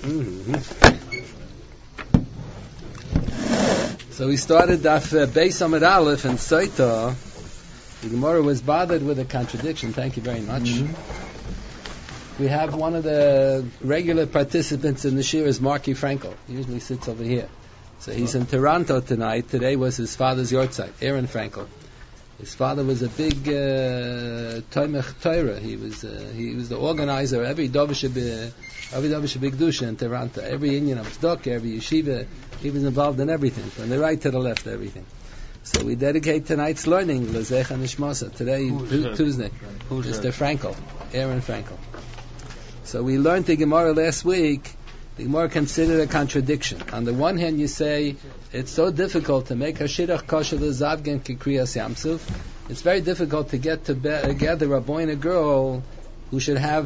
So we started Daf Beis Amud Aleph and Saita. The Gemara was bothered with a contradiction. Thank you very much. We have one of the regular participants in the Shir is Marky Frankel. He usually sits over here. So he's in Toronto tonight. Today was his father's yahrzeit, Aaron Frankel. His father was a big Toimech Torah. He was the organizer of every Dovish Bigdusha in Toronto. Every Indian of Tzedakah, every yeshiva. He was involved in everything, from the right to the left, everything. So we dedicate tonight's learning, L'Zecha Nishmasa. Today, Tuesday, Mr. Frankel, Aaron Frankel. So we learned the Gemara last week. The Gemara considered a contradiction. On the one hand, you say it's so difficult to make a shidduch kosher l'zavgen kikriyas yamsuf. It's very difficult to get together a boy and a girl who should have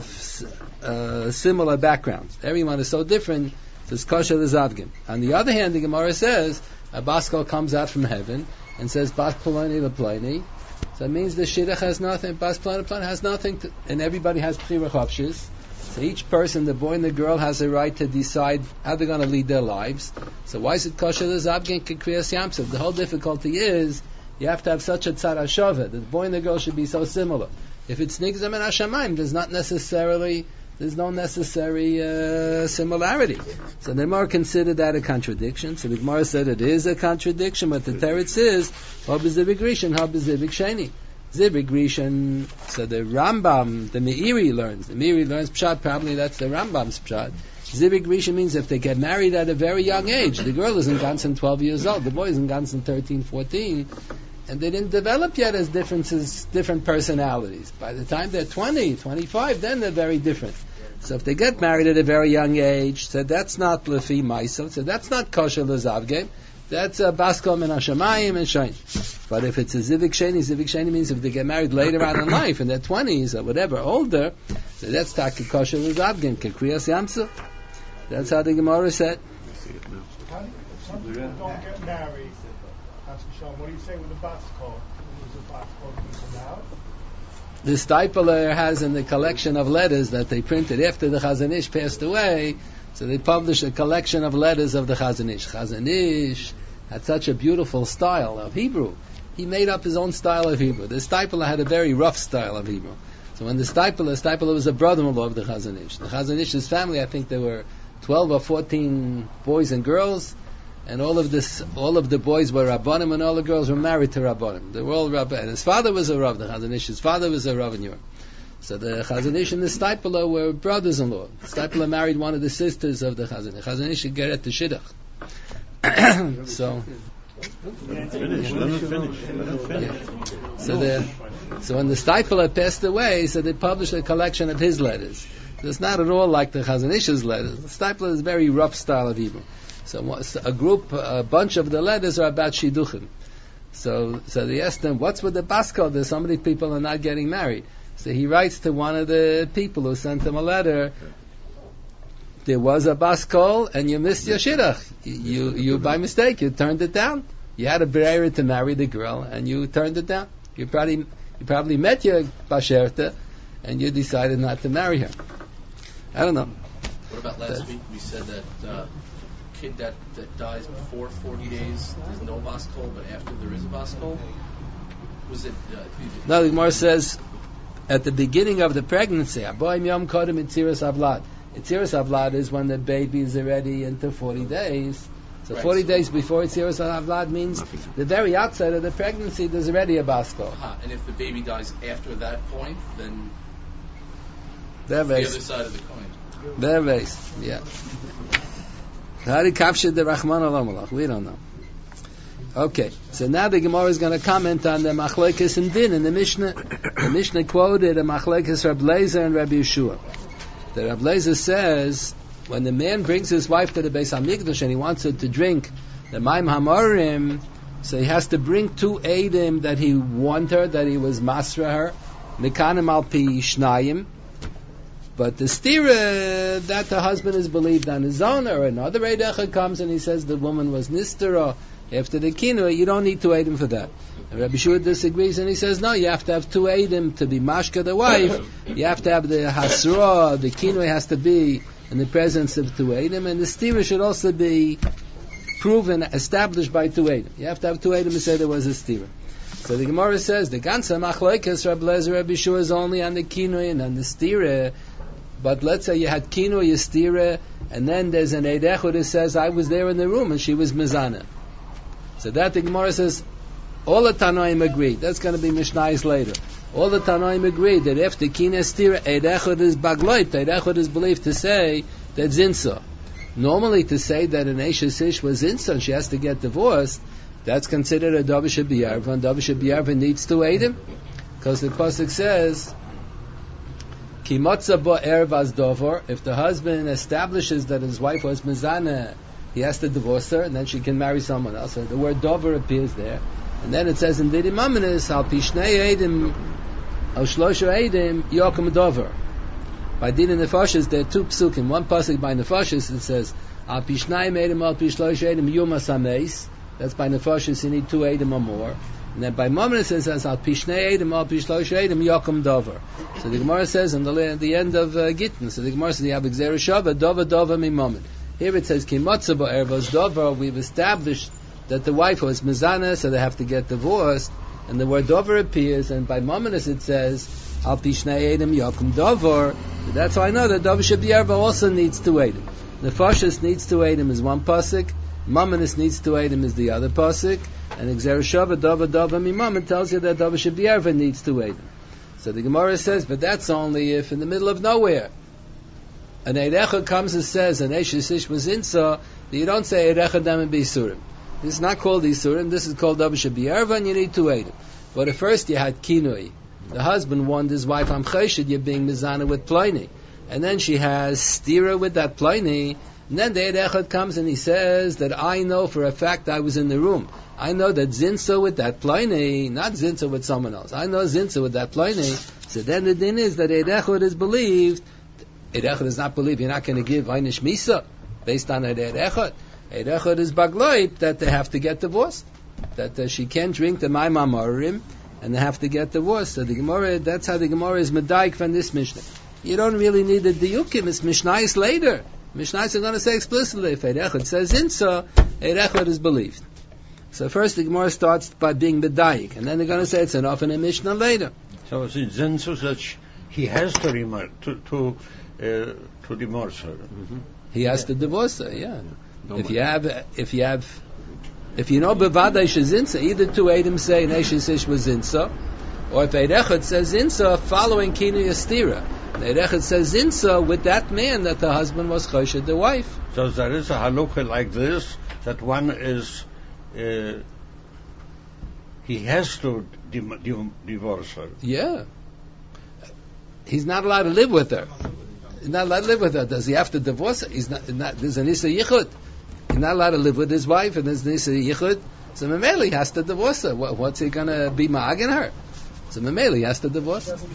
similar backgrounds. Everyone is so different. So it's kosher l'zavgen. On the other hand, the Gemara says a baskol comes out from heaven and says bas ploni leploni. So it means the shidduch has nothing. Bas ploni leploni has nothing, and everybody has bchira chopshis. So each person, the boy and the girl, has a right to decide how they're going to lead their lives. So why is it kosher l'zavgen kikriyas yamsuf? The whole difficulty is you have to have such a tzad hashava that the boy and the girl should be so similar. If it's nigzam and hashamayim, there's no necessary similarity. So the Gemara considered that a contradiction. So the Gemara said it is a contradiction, but the teretz is hab zivik rishon, hab zivik sheni. Zivik rishon. So the Rambam, the Meiri learns pshat. Probably that's the Rambam's pshat. Zivik rishon means if they get married at a very young age, the girl is in Gansen 12 years old, the boy is in Gansen 13, 14. And they didn't develop yet as different personalities. By the time they're 20, 25, then they're very different. So if they get married at a very young age, so that's not lefi ma'aseh, so that's not kosher l'zavgen. That's a baskol min hashamayim and shayin. But if it's a zivik sheni means if they get married later on in life, in their 20s or whatever, older, so that's taki kosher l'zavgen, kikriyas yamsuf. That's how the Gemara said. Some people don't get married. What do you say with the baskol? Is a baskol out? The Stipler has in the collection of letters that they printed after the Chazon Ish passed away, so they published a collection of letters of the Chazon Ish. Chazon Ish had such a beautiful style of Hebrew. He made up his own style of Hebrew. The Stipler had a very rough style of Hebrew. So when the Stipler was a brother-in-law of the Chazon Ish. The Chazon Ish's family, I think there were 12 or 14 boys and girls, and all of the boys were Rabbanim, and all the girls were married to Rabbanim. They were all Rabbanim. And his father was a Rav, the Chazon Ish's father was a Rav in Europe. So the Chazon Ish and the Stipler were brothers-in-law. The Stipler married one of the sisters of the Chazon Ish. Chazon Ish should get at the Shidduch. So when the Stipler passed away, so they published a collection of his letters. So it's not at all like the Chazon Ish's letters. The Stipler is a very rough style of Hebrew. So a bunch of the letters are about shidduchim. So they asked him, what's with the baskol? There's so many people are not getting married. So he writes to one of the people who sent him a letter, there was a baskol and you missed your shidduch. You by mistake, you turned it down. You had a bereira to marry the girl and you turned it down. You probably met your basherta and you decided not to marry her. I don't know. What about last week? We said that kid that dies before 40 days, there's no baskol, but after there is a baskol? Was it... No, the Gemara says, at the beginning of the pregnancy, Aboim Yom Kodem Itziras Avlad. Itziras Avlad is when the baby is already into 40 days. So right, 40 days before Itziras Avlad means the very outside of the pregnancy, there's already a baskol. And if the baby dies after that point, then... The other side of the coin. Yeah. We don't know. Okay, so now the Gemara is going to comment on the machlekes and din in the Mishnah. The Mishnah quoted a machlekes Reb Leizer and Reb Yeshua. The Reb Leizer says when the man brings his wife to the Beis Hamikdash and he wants her to drink the Maim Hamorim, so he has to bring 2 eidim that he won her, that he was masra her, mikanim al pi shnayim. But the stira that the husband is believed on his own, or another Eidecha comes and he says the woman was nistera after the kinua, you don't need 2 eidim for that. And Rabbi Shua disagrees and he says no, you have to have 2 eidim to be mashka the wife. You have to have the hasra, the kinua has to be in the presence of two Eidim, and the stira should also be proven, established by two Eidim. You have to have two Eidim to say there was a stira. So the Gemara says the ganze machlokes Reb Lezer Reb Yeshua is only on the kinui and on the stira. But let's say you had kinui, stira, and then there's an Eid Echad who says I was there in the room and she was mizana. So that the Gemara says all the Tanoim agree. That's going to be Mishnayos later. All the Tanoim agree that if the kinui stira, Eid Echad is bagloit. Eid Echad is believed to say that zinsa. Normally, to say that an Eishes Ish was zinsa and she has to get divorced, that's considered a Davish B'Yarva, and Davish B'Yarva needs to aid him, because the pasuk says, "Ki motza bo erev az dover." If the husband establishes that his wife was mizana, he has to divorce her, and then she can marry someone else. So the word dover appears there, and then it says in Didim Amanis, "Al pishnei eidim, al shlosha eidim, yokem dover." By Din and Nefashis, there are two psukim. One pasuk by Nefashis, it says, "Al pishnei eidim, al pishlosha eidim, yumas hameis." That's by Nefashis, you need two eidim or more. And then by Mamonis it says, Al Pishnei Eidim, Al Pishlosh Eidim, Yokum Dover. So the Gemara says, in the end of Gittin, so the Gemara says, you have Gzera Shava, Dover, Dover, Mimomin. Here it says, Ki Motza Bo Ervos Dover, we've established that the wife was Mizana, so they have to get divorced. And the word Dover appears, and by Mamonis it says, Al Pishnei Eidim, Yokum Dover. So that's how I know that Dover Shabiyarva also needs two Eidim. Nefashis needs two Eidim is one pasuk, Mamonis needs two Eidim is the other pasuk, and Gzera Shava, Dava, Dava, Mimamin tells you that Dava Shabiyarva needs two Eidim. So the Gemara says, but that's only if in the middle of nowhere an Eid Echad comes and says an Eishes Ish was insa, you don't say Eid Echad Dam and Bisurim. This is not called Isurim, this is called Dava Shabiyarva, and you need two Eidim. But at first you had Kinui. The husband warned his wife, I'm Cheshid, you're being Mizana with Pliny. And then she has Stira with that Pliny. And then the Eid Echad comes and he says that I know for a fact I was in the room. I know that Zinsa with that Pliny, not Zinsa with someone else. I know Zinsa with that Pliny. So then the din is that Eid Echad is believed. Eid Echad is not believed. You're not going to give Einish Misa based on Eid Echad. Eid Echad is bagloit that they have to get divorced. That she can't drink the Maim Amorim and they have to get divorced. So the Gemara, that's how the Gemara is medaik from this Mishnah. You don't really need the diyukim. It's Mishnayos later. Mishnayos are going to say explicitly, if Eid Echad says Zinsa, Eid Echad is believed. So first the Gemara starts by being medayik, and then they're going to say it's enough in a Mishnah later. So it's Zinsa that he has to divorce her. Mm-hmm. He has to divorce her, yeah. If you know bevadai shezinsa, either two Eidim say Eishes Ish was Zinsa, or if Eid Echad says Zinsa, following Kinu Yastira. Eid Echad says Zinsa with that man that the husband was Choshed the wife. So there is a halukha like this, that one is, he has to divorce her. Yeah. He's not allowed to live with her. He's not allowed to live with her. Does he have to divorce her? He's not, there's an Issa Yichud. He's not allowed to live with his wife, and there's an Issa Yichud. So Mameli he has to divorce her. What's he going to be ma'agin her? So Mameli has to divorce her.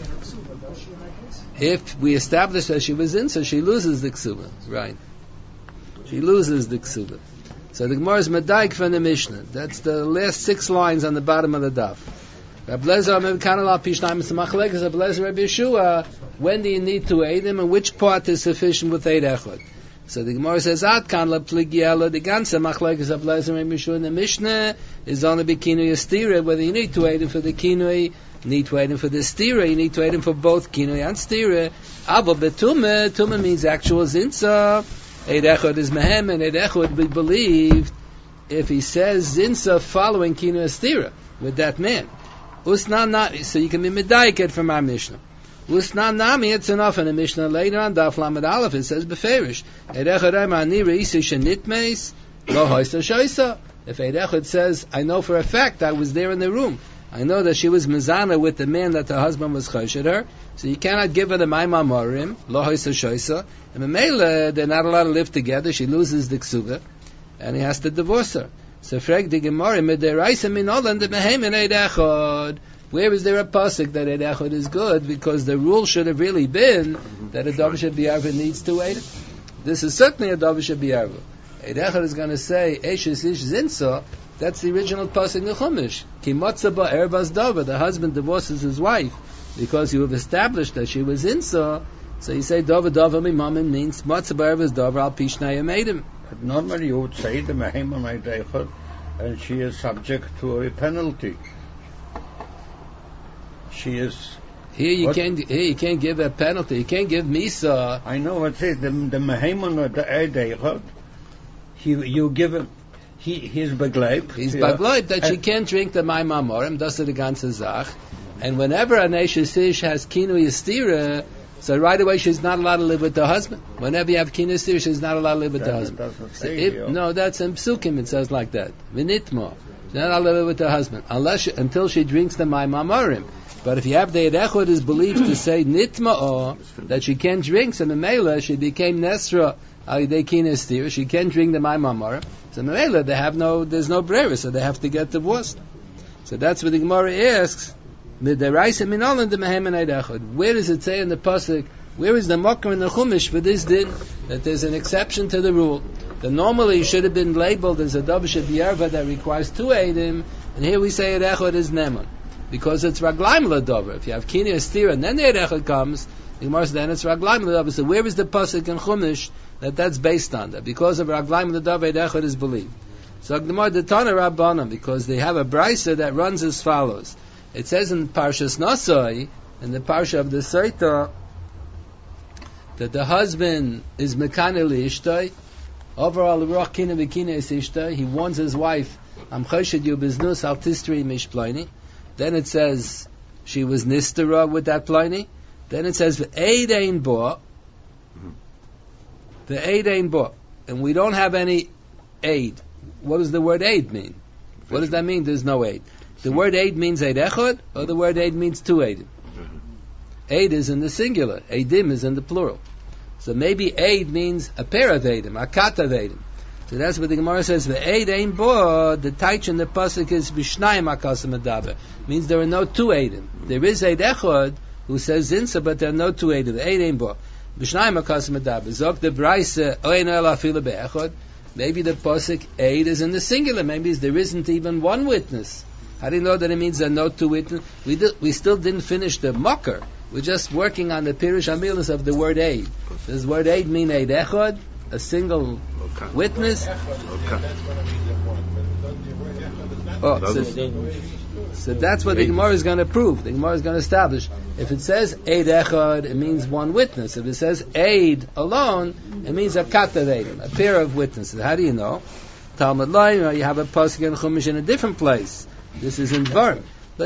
If we establish that she was in, so she loses the ksuba. Right. She loses the ksuba. So the Gemara is medaik from the Mishnah. That's the last 6 lines on the bottom of the daf. Reb Lezer Reb Yeshua, when do you need to aid him, and which part is sufficient with Eid Echad? So the Gemara says, Ad kan la pligiela, the ganze machlekes Reb Lezer Reb Yeshua in the Mishnah is only be kinui stira, whether you need to aid him for the kinui, you need to aid him for the stira, you need to aid him for both kinui and stira. Abo betume, tume means actual zinsa. Eid Echad is mehem, and Eid Echad would be believed if he says zinsa following kinui stira with that man. Usna nami, so you can be medayket from our Mishnah. Usna nami, it's enough in the Mishnah later on, Daf Lamed Aleph, it says beferish. Eid Echad ani reisi shenitmeis, lo hoisa shoisa. If Eid Echad says, I know for a fact I was there in the room. I know that she was mizana with the man that the husband was choshed her, so you cannot give her the maimah morim, lo hoisa shoisa. And Mamela, they're not allowed to live together, she loses the ksuba, and he has to divorce her. So frag the Gemara, midiraisa min olan de mehem in Eid Echad. Where is there a pasuk that Eid Echad is good? Because the rule should have really been that a Davish B'Yarva needs to aid. This is certainly a Davish B'Yarva. Eid Echad is going to say Eishes Ish Zinsa. That's the original pasuk in the Chumash. Ki motza ba erbas dava. The husband divorces his wife because you have established that she was Zinsa. So you say Dover Mimamin means Matzah B'Erev is Dover Al Pishnayim Eidim. But normally you would say the Mehemonite Echad, and she is subject to a penalty. She is. Here you can't give a penalty. You can't give Misa. I know what it says. The Mehemonite Echad. You give him. He's begleib. He's begleib that she can't drink the Mayim Amorim. Das ist die ganze Sach. And whenever a Neshes Ish has Kinu Yistira, so right away she's not allowed to live with the husband. Whenever you have Kinu Yistira, she's not allowed to live with the husband. No, that's in Psukim. It says like that. Vinitmo. She's not allowed to live with the husband until she drinks the Mayim Amorim. But if you have the Echad is believed to say Nitma'o, that she can't drink, so Memela, she became Nesra, she can't drink the Mayim Amorim. So Memela, there's no brera, so they have to get divorced. So that's what the Gemara asks. Where does it say in the pasuk? Where is the Makar in the Chumash for this din? That there's an exception to the rule. That normally it should have been labeled as a Davish B'Yarva that requires 2 Eidim, and here we say Echad is Neman. Because it's Raglaim L'Dover. If you have Kini Estira and then the Echad comes, then it's Raglaim L'Dover. So where is the pasuk in Chumash that's based on that? Because of Raglaim L'Dover, Echad is believed. So Gemara the Tana Rabbanan, because they have a brisa that runs as follows. It says in Parshas Nosai, in the Parsha of the Saita, that the husband is Mekane L'Ishtai, overall Ruach Kina V'Kina is Ishtai, he warns his wife, Am Choshed Yu Biznus Al Tistri Mishplaini. Then it says, she was Nistera with that Plaini. Then it says, V'Eid Ein Bo, the Eid Ein Bo, and we don't have any aid. What does the word aid mean? What does that mean? There's no aid. The word aid means Eid Echad, or the word aid means 2 Eidim. Aid is in the singular, Eidim is in the plural. So maybe aid means a pair of Eidim, a kat of Eidim. So that's what the Gemara says. The Eid Ein Bo, the taich in the pasuk is Bishnayim Akasam Adaber. Means there are no 2 Eidim. There is Eid Echad who says Zinsa, but there are no 2 Eidim. The Eid Ein Bo. Bishnayim Akasam Adaber. Zok the Braise Oin El Afila Be'echad. Maybe the pasuk aid is in the singular. Maybe there isn't even one witness. How do you know that it means there are no 2 witnesses? We still didn't finish the Makar. We're just working on the Pirush Amilis of the word aid. Does the word aid mean Eid Echad? A single witness? So that's what the Gemara is going to prove. The Gemara is going to establish. If it says Eid Echad, it means one witness. If it says Eid alone, it means a kat of Eidim, a pair of witnesses. How do you know? Talmud Laim, you have a pasuk in Chumash in a different place. This is in Dvarim.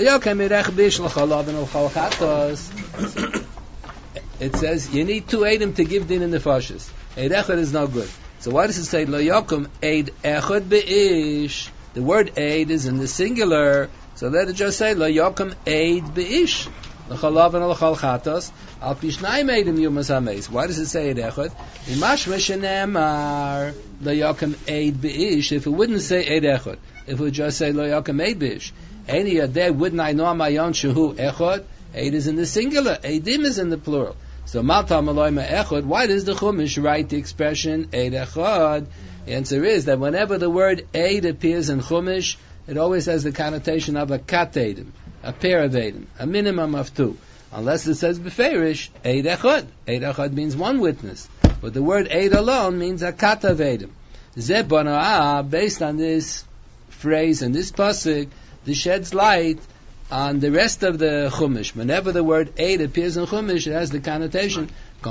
It says you need 2 Eidim to give din in the Nefashis. Eid Echad is no good. So why does it say Lo Yokum Eid Echad Be'ish? The word Eid is in the singular, so let it just say Lo Yokum Eid Be'ish. L'chalav and l'chal chatos al pishnayim Eidim yumas hameis. Why does it say Eid Echad? Imash meshenemar Lo Yokum Eid Be'ish. If it wouldn't say Eid Echad, if it would just say Lo Yokum Eid Be'ish, any of there wouldn't I know mayon shehu Echad? Eid is in the singular, Eidim is in the plural. So Malta Maloima Echad, why does the Chumash write the expression Eid Echad? The answer is that whenever the word Eid appears in Chumash, it always has the connotation of a kat Eidim, a pair of Eidim, a minimum of 2. Unless it says Beferish, Eid Echad. Eid Echad means one witness. But the word Eid alone means a kat of Eidim. Zeh Bona'ah, based on this phrase and this pasuk, this sheds light on the rest of the Chumash. Whenever the word Eid appears in Chumash, it has the connotation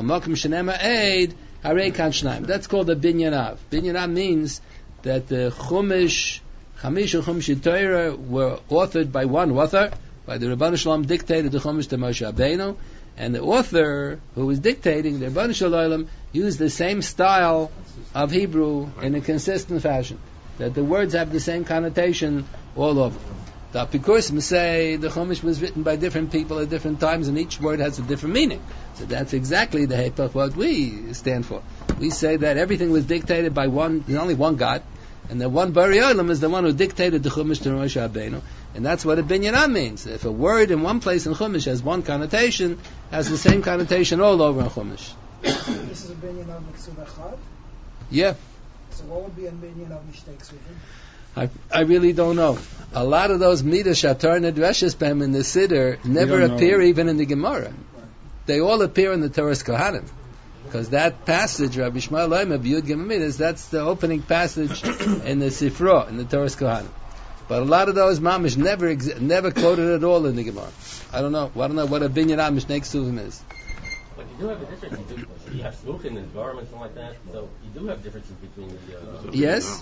Eid, that's called a Binyanav. Binyanav means that the Chumash, Chamish Chumash Torah were authored by one author, by the Rebbeinu Shalom dictated the Chumash to Moshe Rabbeinu, and the author who was dictating, the Rebbeinu Shalom, used the same style of Hebrew in a consistent fashion, that the words have the same connotation all over. The Apikurim say the Chumash was written by different people at different times, and each word has a different meaning. So that's exactly the Hepech what we stand for. We say that everything was dictated by there's only one God, and the one Bari Olam is the one who dictated the Chumash to Moshe Rabbeinu, and that's what a Binyanan means. If a word in one place in Chumash has one connotation, has the same connotation all over in Chumash. This is a Binyanan Mitzvah Echad? Yeah. So what would be a Binyanan mistakes with him? I really don't know. A lot of those midas shatar nedreshes b'hem in the siddur never appear even in the Gemara. they all appear in the Torah's Kohanim. Because that passage, Rabbi Shmuel Leimer, B'Yud Gimel, that's the opening passage in the Sifra, in the Torah's Kohanim. But a lot of those mamish never quoted at all in the Gemara. I don't know what a binyan mishnei ksuvim is. But you do have a difference. You have smoking and dvarim and something like that. So you do have differences between the. Yes.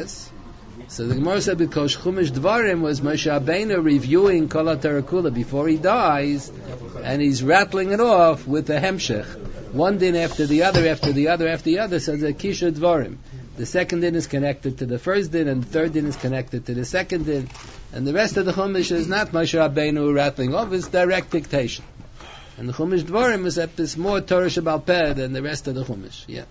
So the Gemara said because Chumash Dvarim was Moshe Rabbeinu reviewing Kol HaTorah Kula before he dies, and he's rattling it off with the hemshech. One din after the other, after the other, after the other, so the Kisha Dvarim. The second din is connected to the first din, and the third din is connected to the second din. And the rest of the Chumash is not Moshe Rabbeinu rattling off, it's direct dictation. And the Chumash Dvarim is more Torah Shebal Peh than the rest of the Chumash. Yeah.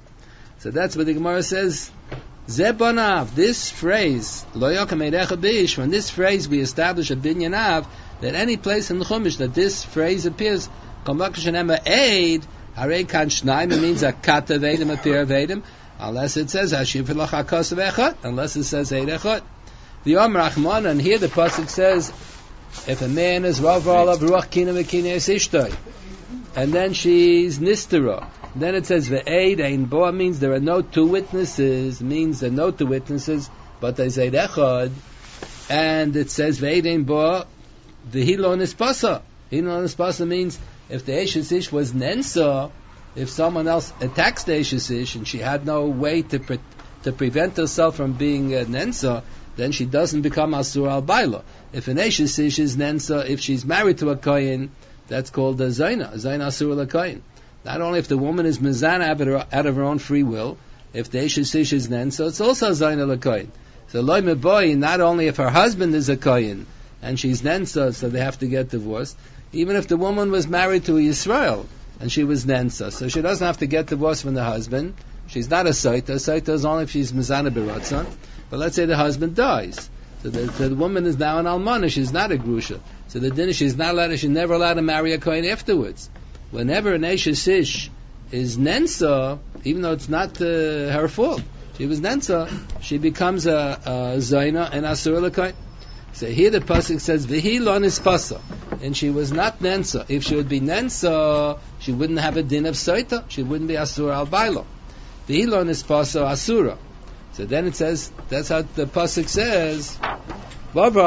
So that's what the Gemara says. Zebonav, this phrase, Lo Yokam Eirecha Bish, from this phrase we establish a binyanav, that any place in the Chumash that this phrase appears, Kamak Shenema Eid, Harei Kan Shnaim, it means a Kata Vedim, a pair of Vedim, unless it says Hashiv Filach HaKos Vechot, unless it says Eirechot. The Yom Rachman, and here the pasuk says, if a man is Rav of Ruach Kina V'Kina Ishtoi, and then she's Nistera, then it says Ve'eid Ein Bo, means there are no two witnesses, means there are no two witnesses, but there's Eid Echad, and it says Ve'eid Ein Bo, the Hilon Ispasa. Hilon Ispasa means if the Eshes Ish was Nensa, if someone else attacks the Eshes Ish and she had no way to prevent herself from being Nensa, then she doesn't become Asur al Baila. If an Eshes Ish is Nensa, if she's married to a Kohen, that's called a Zaina Asur al Kohen. Not only if the woman is Mizana out of her own free will, if the Eshes Ish is Nensa, it's also Zaina al Kohen. So Loi Meboy, not only if her husband is a Kohen, and she's Nensa, so they have to get divorced, even if the woman was married to a Yisrael, and she was Nensa, so she doesn't have to get divorced from the husband. She's not a Saita. Saita is only if she's Mizana Beratzon. But let's say the husband dies. So the woman is now an Almana, she's not a Grusha. So the dinner, she's never allowed to marry a Kohen afterwards. Whenever an Eshes Ish is Nensa, even though it's not her fault, she was Nensa, she becomes a Zaina and Asur Kohen. So here the pasuk says V'hi lo nispasa, and she was not Nensa. If she would be Nensa, she wouldn't have a din of Saita. She wouldn't be Asur al Bailo. V'hi lo nispasa Asura. So then it says, that's how the pasuk says. You have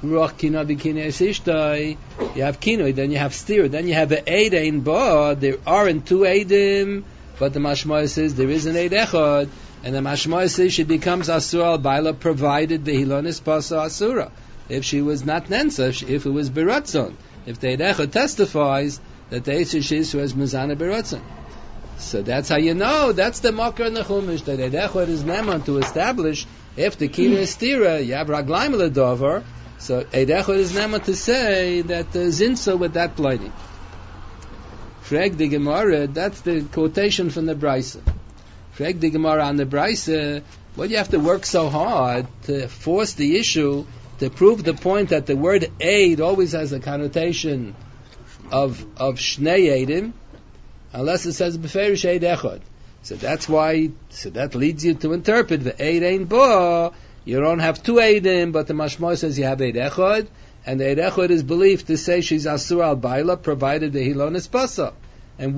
kinoi, then you have steer, then you have an eid ein ba. There aren't two eidim, but the mashmah says there is an eid echad, and the mashmah says she becomes Asur al Baila provided the hilon nispasa Asura. If she was not Nensa, if it was Beratzon. If the Eid testifies that the Eish was Mizana Beratzon. So that's how you know, that's the Makar in the Chumash, that Eid is Neman to establish, if the Kina is Tira, you have Raglaim L'Dover, so Eid is Neman to say that Zinsa with that blighting. Freg the Gemara, that's the quotation from the Brisa. Freg the Gemara on the Brisa, well, you have to work so hard to force the issue to prove the point that the word aid always has a connotation of shnei eidim, unless it says beferish eid echad. So that's why. So that leads you to interpret the eid ein bo. You don't have two eidim, but the mashmah says you have eid echad, and the eid echad is believed to say she's asur al baila, provided the hilon is pasa. And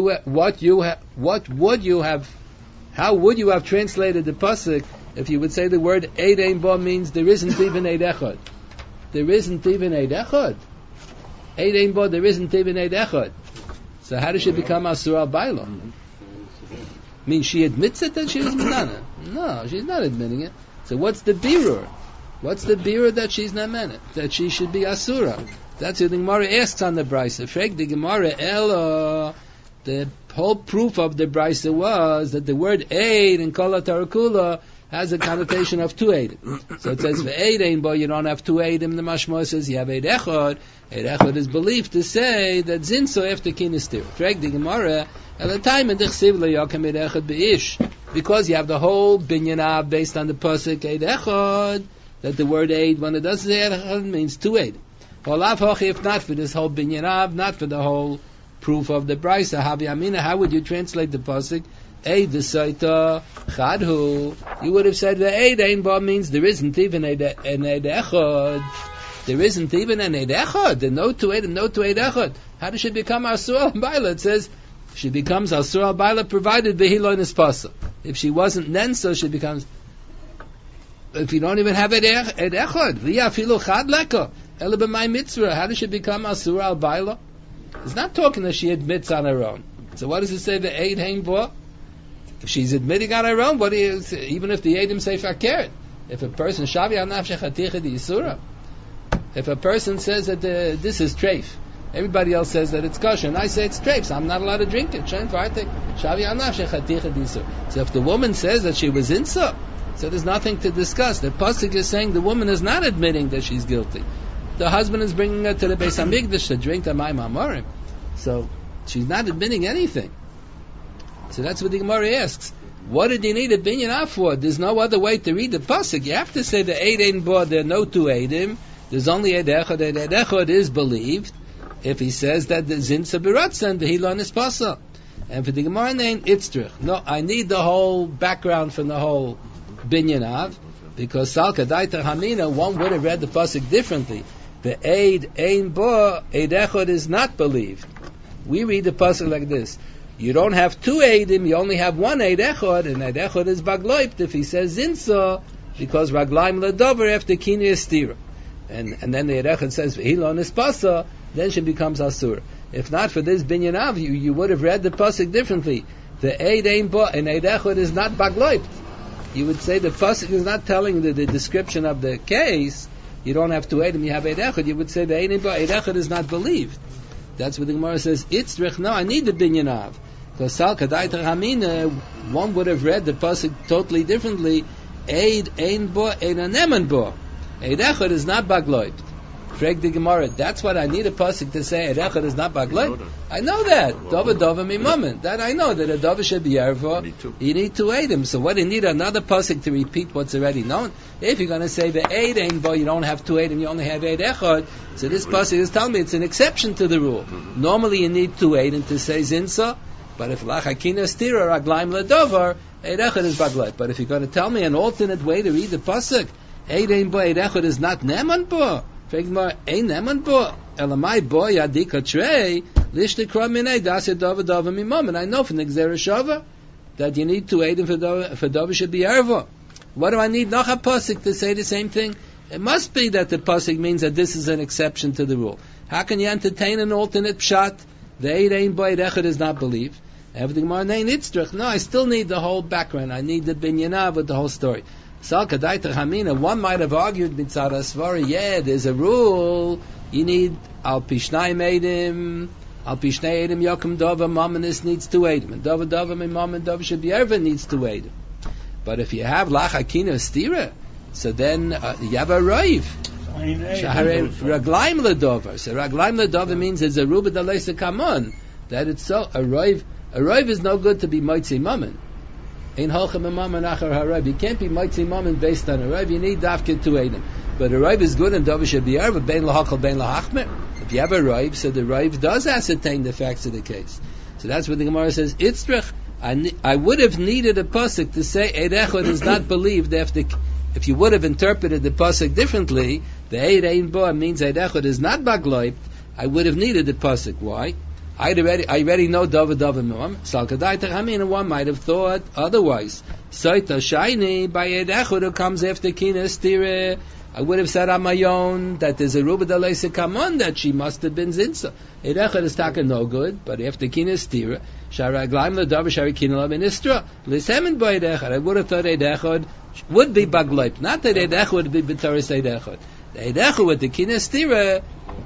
how would you have translated the pasuk? If you would say the word Eid Ein Bo means there isn't even Eid Echad. There isn't even Eid Echad. Eid Ein Bo, there isn't even Eid Echad. So how does she become Asur al Baila? Means she admits it that she is Menana? No, she's not admitting it. So what's the birur? What's the birur that she's not Menana? That she should be Asura? That's what the Gemara asks on the Brisa. Freg the Gemara Ella. The whole proof of the Brisa was that the word Eid in Kol HaTorah Kula has a connotation of two eidim. So it says, Ve'eid ein bo, you don't have two eidim. The mashmah says you have eid echad. Eid echad is believed to say that zinso after kinistir. Freg the Gemara, at the time in Dichsiv lo yakem eid echad be'ish. Because you have the whole binyanav based on the pasuk eid echad, that the word eid, when it doesn't say eid echad, means two eidim. Olav hochi, if not for this whole binyanav, not for the whole proof of the Brisa, Habi Amina, how would you translate the pasuk? Eid Saita Chadhu. You would have said the Eid Ein Ba means there isn't even an Eid Echad. There isn't even an Eid Echad. There are no two Eid Echad. How does she become Asur al Baila? It says she becomes Asur al Baila provided Behilo Nispasa. If she wasn't Nensa, she becomes. If you don't even have Ed Echad, V'yafilu Chad Leka, Ela b'may mitzvah, how does she become Asur al Baila? It's not talking that she admits on her own. So what does it say? The Eid Hein Bo? If she's admitting on her own, what do you? Even if the Eidim say Fakert, if a person Shavi al Nafshech Haticha di Yisura, if a person says that this is treif, everybody else says that it's kosher, and I say it's treif, so I'm not allowed to drink it. So if the woman says that she was insa, so there's nothing to discuss. The pasuk is saying the woman is not admitting that she's guilty. The husband is bringing her to the Beis Hamikdash to drink the Mayim Amorim. So she's not admitting anything. So that's what the Gemara asks. What did you need a binyan for? There's no other way to read the pasuk. You have to say the Eid Ein Bo, there are no two Eidim. There's only Eid Echad. Eid Echad is believed if he says that the Zinsa Biratzen, the Hilon is Pasa. And for the Gemara name, Itztrich. No, I need the whole background from the whole binyan av, because Salka Daita Hamina, one would have read the pasuk differently. The Eid Ein Bo, Eid Echad is not believed. We read the pasuk like this. You don't have two Eidim, you only have one Eid Echad, and Eid Echad is Bagloipt if he says Zinsa, because Raglaim Ladover after Kini Estira. And then the Eid Echad says Hilon is Pasa, then she becomes Asur. If not for this binyan av, you would have read the pasuk differently. The Eid Ein Bo, and Eid Echad is not Bagloipt. You would say the pasuk is not telling the description of the case. You don't have two Eidim, you have Eid Echad. You would say the Eid Ein Bo, Eid Echad is not believed. That's what the Gemara says. Itzrich, no, I need the binyan av. Because Sal Kadaita Hamina, one would have read the pasuk totally differently. Eid Ein Bo, Eid Aneman Bo. Eid Echad is not Bagloit. Frag the Gemara, that's what I need a pasuk to say. Eid Echad is not Bagloit. I know that. Dova Mimamin. That I know that a Dova should be Yerva. You need two Eidim. So what do you need another pasuk to repeat what's already known? If you're going to say the Eid Ein Bo, you don't have two Eidim, you only have Eid Echad. So this pasuk is telling me it's an exception to the rule. Normally you need two Eidim to say Zinsa. But if Lachakina Stira Raglaim Ladovar, Eid Echad is Bagloit. But if you're going to tell me an alternate way to read the pasuk, Eid Ein Bo, Eid Echad is not Neman Bo. Fegmar Ein Neman Bo. Elamai Bo Yadika Trei Lishtikra Minei Dasya Dova Dova Mimam. And I know from the Gzera Shava that you need two Eidim for Dova should be Erva. What do I need noch a pasuk to say the same thing? It must be that the pasuk means that this is an exception to the rule. How can you entertain an alternate pshat? The Eid Ein Bo, Eid Echad is not believed. Everything more than Itzrich. No, I still need the whole background. I need the binyan av with the whole story. Sal Kadaita Hamina, one might have argued Mitzad Asvari, there's a rule. You need Al Pishnai Eidim, Al Pishnai Eidim Yokum Dova, Mamanis needs two Eidim. And Dova my mom and Dova should be Erva needs two Eidim. But if you have Lachakina Stira, so then you have a Raiv. Raglaim Ladova. So Raglaim Ladova means it's a Ruba Dalesa Kamon. That it's so, a Raiv is no good to be Moitzi Mammon. In Holchem and Mammon Achar HaRaiv. You can't be Moitzi Mammon based on a Raiv. You need Dafkin to Eidim. But a Raiv is good and Dova should be Erva, Bein Lahachal, Bein Lahachmer. If you have a Raiv, so the Raiv does ascertain the facts of the case. So that's what the Gemara says. Itzrich, I would have needed a pasuk to say Eid Echad is not believed after. If you would have interpreted the pasuk differently, the Eid Ein Bo means Eid Echad is not Bagloipt. I would have needed the pasuk. Why? I already know Dova Mimam. Salkadaita Hamin, and one might have thought otherwise. Saita Shaini by Eid Echad who comes after Kina Stire. I would have said on my own that there's a Ruba Dalesa Kamon that she must have been Zinsa. Eid Echad is taka no good, but after Kina Stira, Sharaglaim Ladava Shari Kina Lavinistra, Lisemin by Eid Echad. I would have thought Eid Echad would be Bagloip. Not that Eid Echad would be B'taris Eid Echad. The Eid Echad with the Kina Stira,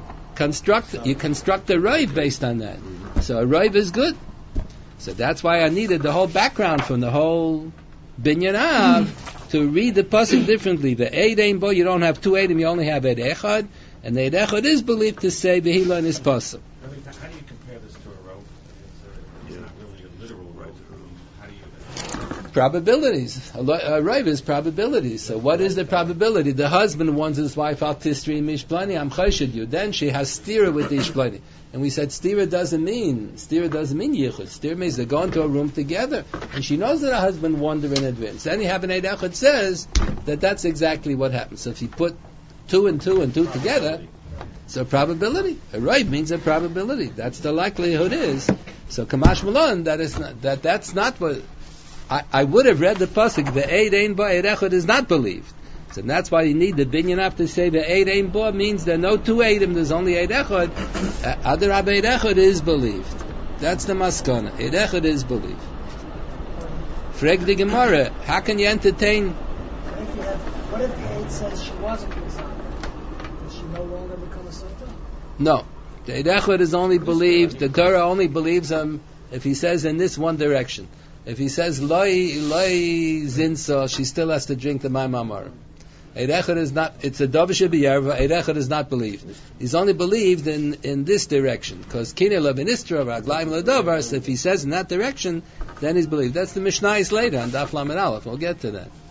you construct a Raiv based on that. So a Raiv is good. So that's why I needed the whole background from the whole Binyan Av to read the pasuk differently. The Eid Ein Bo, you don't have two Eidim, you only have Eid Echad, and the Eid Echad is believed to say Behila in his pasuk. How do you compare this to a rope? It's not really a literal rope. How do you... Probabilities. A Raiv is probabilities. So what is the probability? The husband wants his wife out to stream Ishplani, I'm chayshid you. Then she has stira with the Ishplani. And we said stira doesn't mean yichud. Stira means they go into a room together. And she knows that her husband wandered in advance. Then you have an Eid Echad says that that's exactly what happens. So if you put two and two together, It's a probability. A right means a probability. That's the likelihood is. So Kamash Malon, that's not what I would have read the pasuk. The Eid Ein Ba Eid Echad is not believed. So that's why you need the binyan up to say the Eid Ein Ba means there are no two Eidim. There's only Eid Echad. Adarab Eid Echad is believed. That's the maskana. Eid Echad is believed. Freg the Gemara. How can you entertain? What if the Eid says she wasn't Mizana? Does she no longer become a Sota? No. The Eid Echad is only believed, the Torah only believes him if he says in this one direction. If he says, Loi zinsa, she still has to drink the Mayim Amar. Eid Echad is not, it's a Dovish B'Yarva, Eid Echad is not believed. He's only believed in this direction. Because Kine La B'Nistra, Raglaim La Dovar, so if he says in that direction, then he's believed. That's the Mishnayos later on Daf Lamed Aleph. We'll get to that.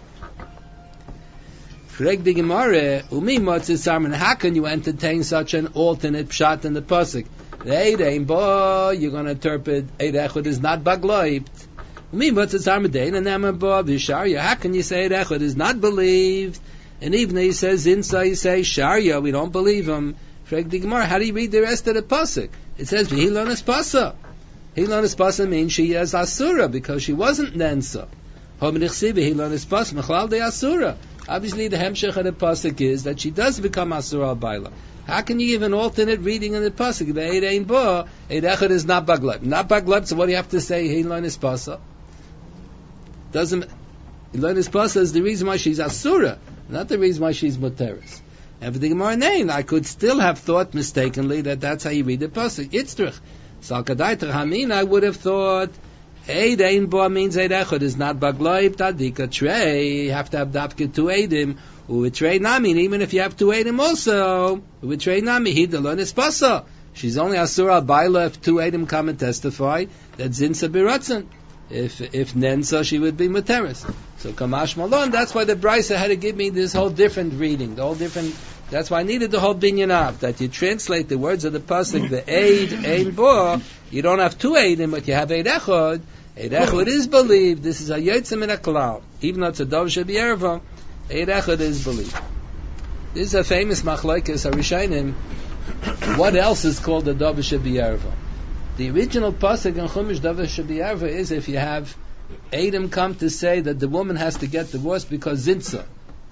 Freg the Gemara, Umi Motzis Sarman, how can you entertain such an alternate pshat in the pasuk? The Eid Ein Ba, you're going to interpret Eid Echad is not bagloibt. Umi Motzis Sarman Dein and Emma Ba Visharya. How can you say Eid Echad is not believed? And even though he says Insa, you say Sharya, we don't believe him. Freg the Gemara, how do you read the rest of the pasuk? It says V'hilonis Pasa. Hilonis Pasa means she is Asura because she wasn't Nensa. Hominichsi V'hilonis Pasa Mechlal de Asura. Obviously, the hemshech of the pasuk is that she does become asura al baila. How can you give an alternate reading in the pasuk? The Eid Ein Ba, Eid Echad is not bagleb. Not bagleb, so what do you have to say? Hiloin is pasa. Doesn't Hiloin is pasa is the reason why she's asura, not the reason why she's muteris. And for the Gemara name, I could still have thought mistakenly that that's how you read the pasuk. Itzrich. Salkadaiter Hamin, I would have thought Eid Ein Ba means Eid Echad is not bagloib tadika trey. You have to have dafka two Eidim. Uvitrei nami, even if you have two Eidim also. Uvitrei nami, he delon is pasa. She's only asura baila if two Eidim come and testify that zinsa biratzin. If nensa, she would be materis. So kamash malon. That's why the Brisa had to give me this whole different reading, the whole different. That's why I needed the whole binyan av, that you translate the words of the pasuk, the Eid Ein Ba. You don't have two Eidim, but you have Eid Echad. Eid Echad is believed. This is a yotzim in a klal. Even though it's a dov shebiyerva, Eid Echad is believed. This is a famous machlokes harishayim. What else is called a dov shebiyerva? The original pasuk in Chumash dov shebiyerva is if you have Eidim come to say that the woman has to get divorced because zinsa.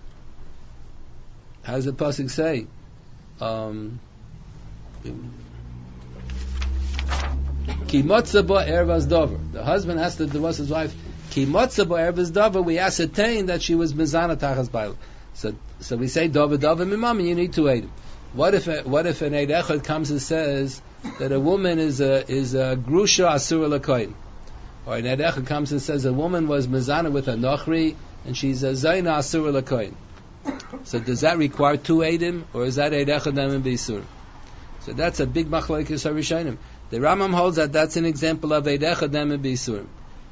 How does the pasuk say? Ki motza bo ervas dover. The husband has to divorce his wife. Ki motza bo ervas dover. We ascertain that she was mizana tachas bail. So we say dover mimam. You need to aid. What if an Eid Echad comes and says that a woman is a grusha asura lakoin, or an Eid Echad comes and says a woman was mizana with a nochri and she's a zayna asura lakoin. So does that require two Eidim, or is that Eid Echad and Beisur? So that's a big machlokes harishayim. The Rambam holds that that's an example of Eid Echad and Beisur.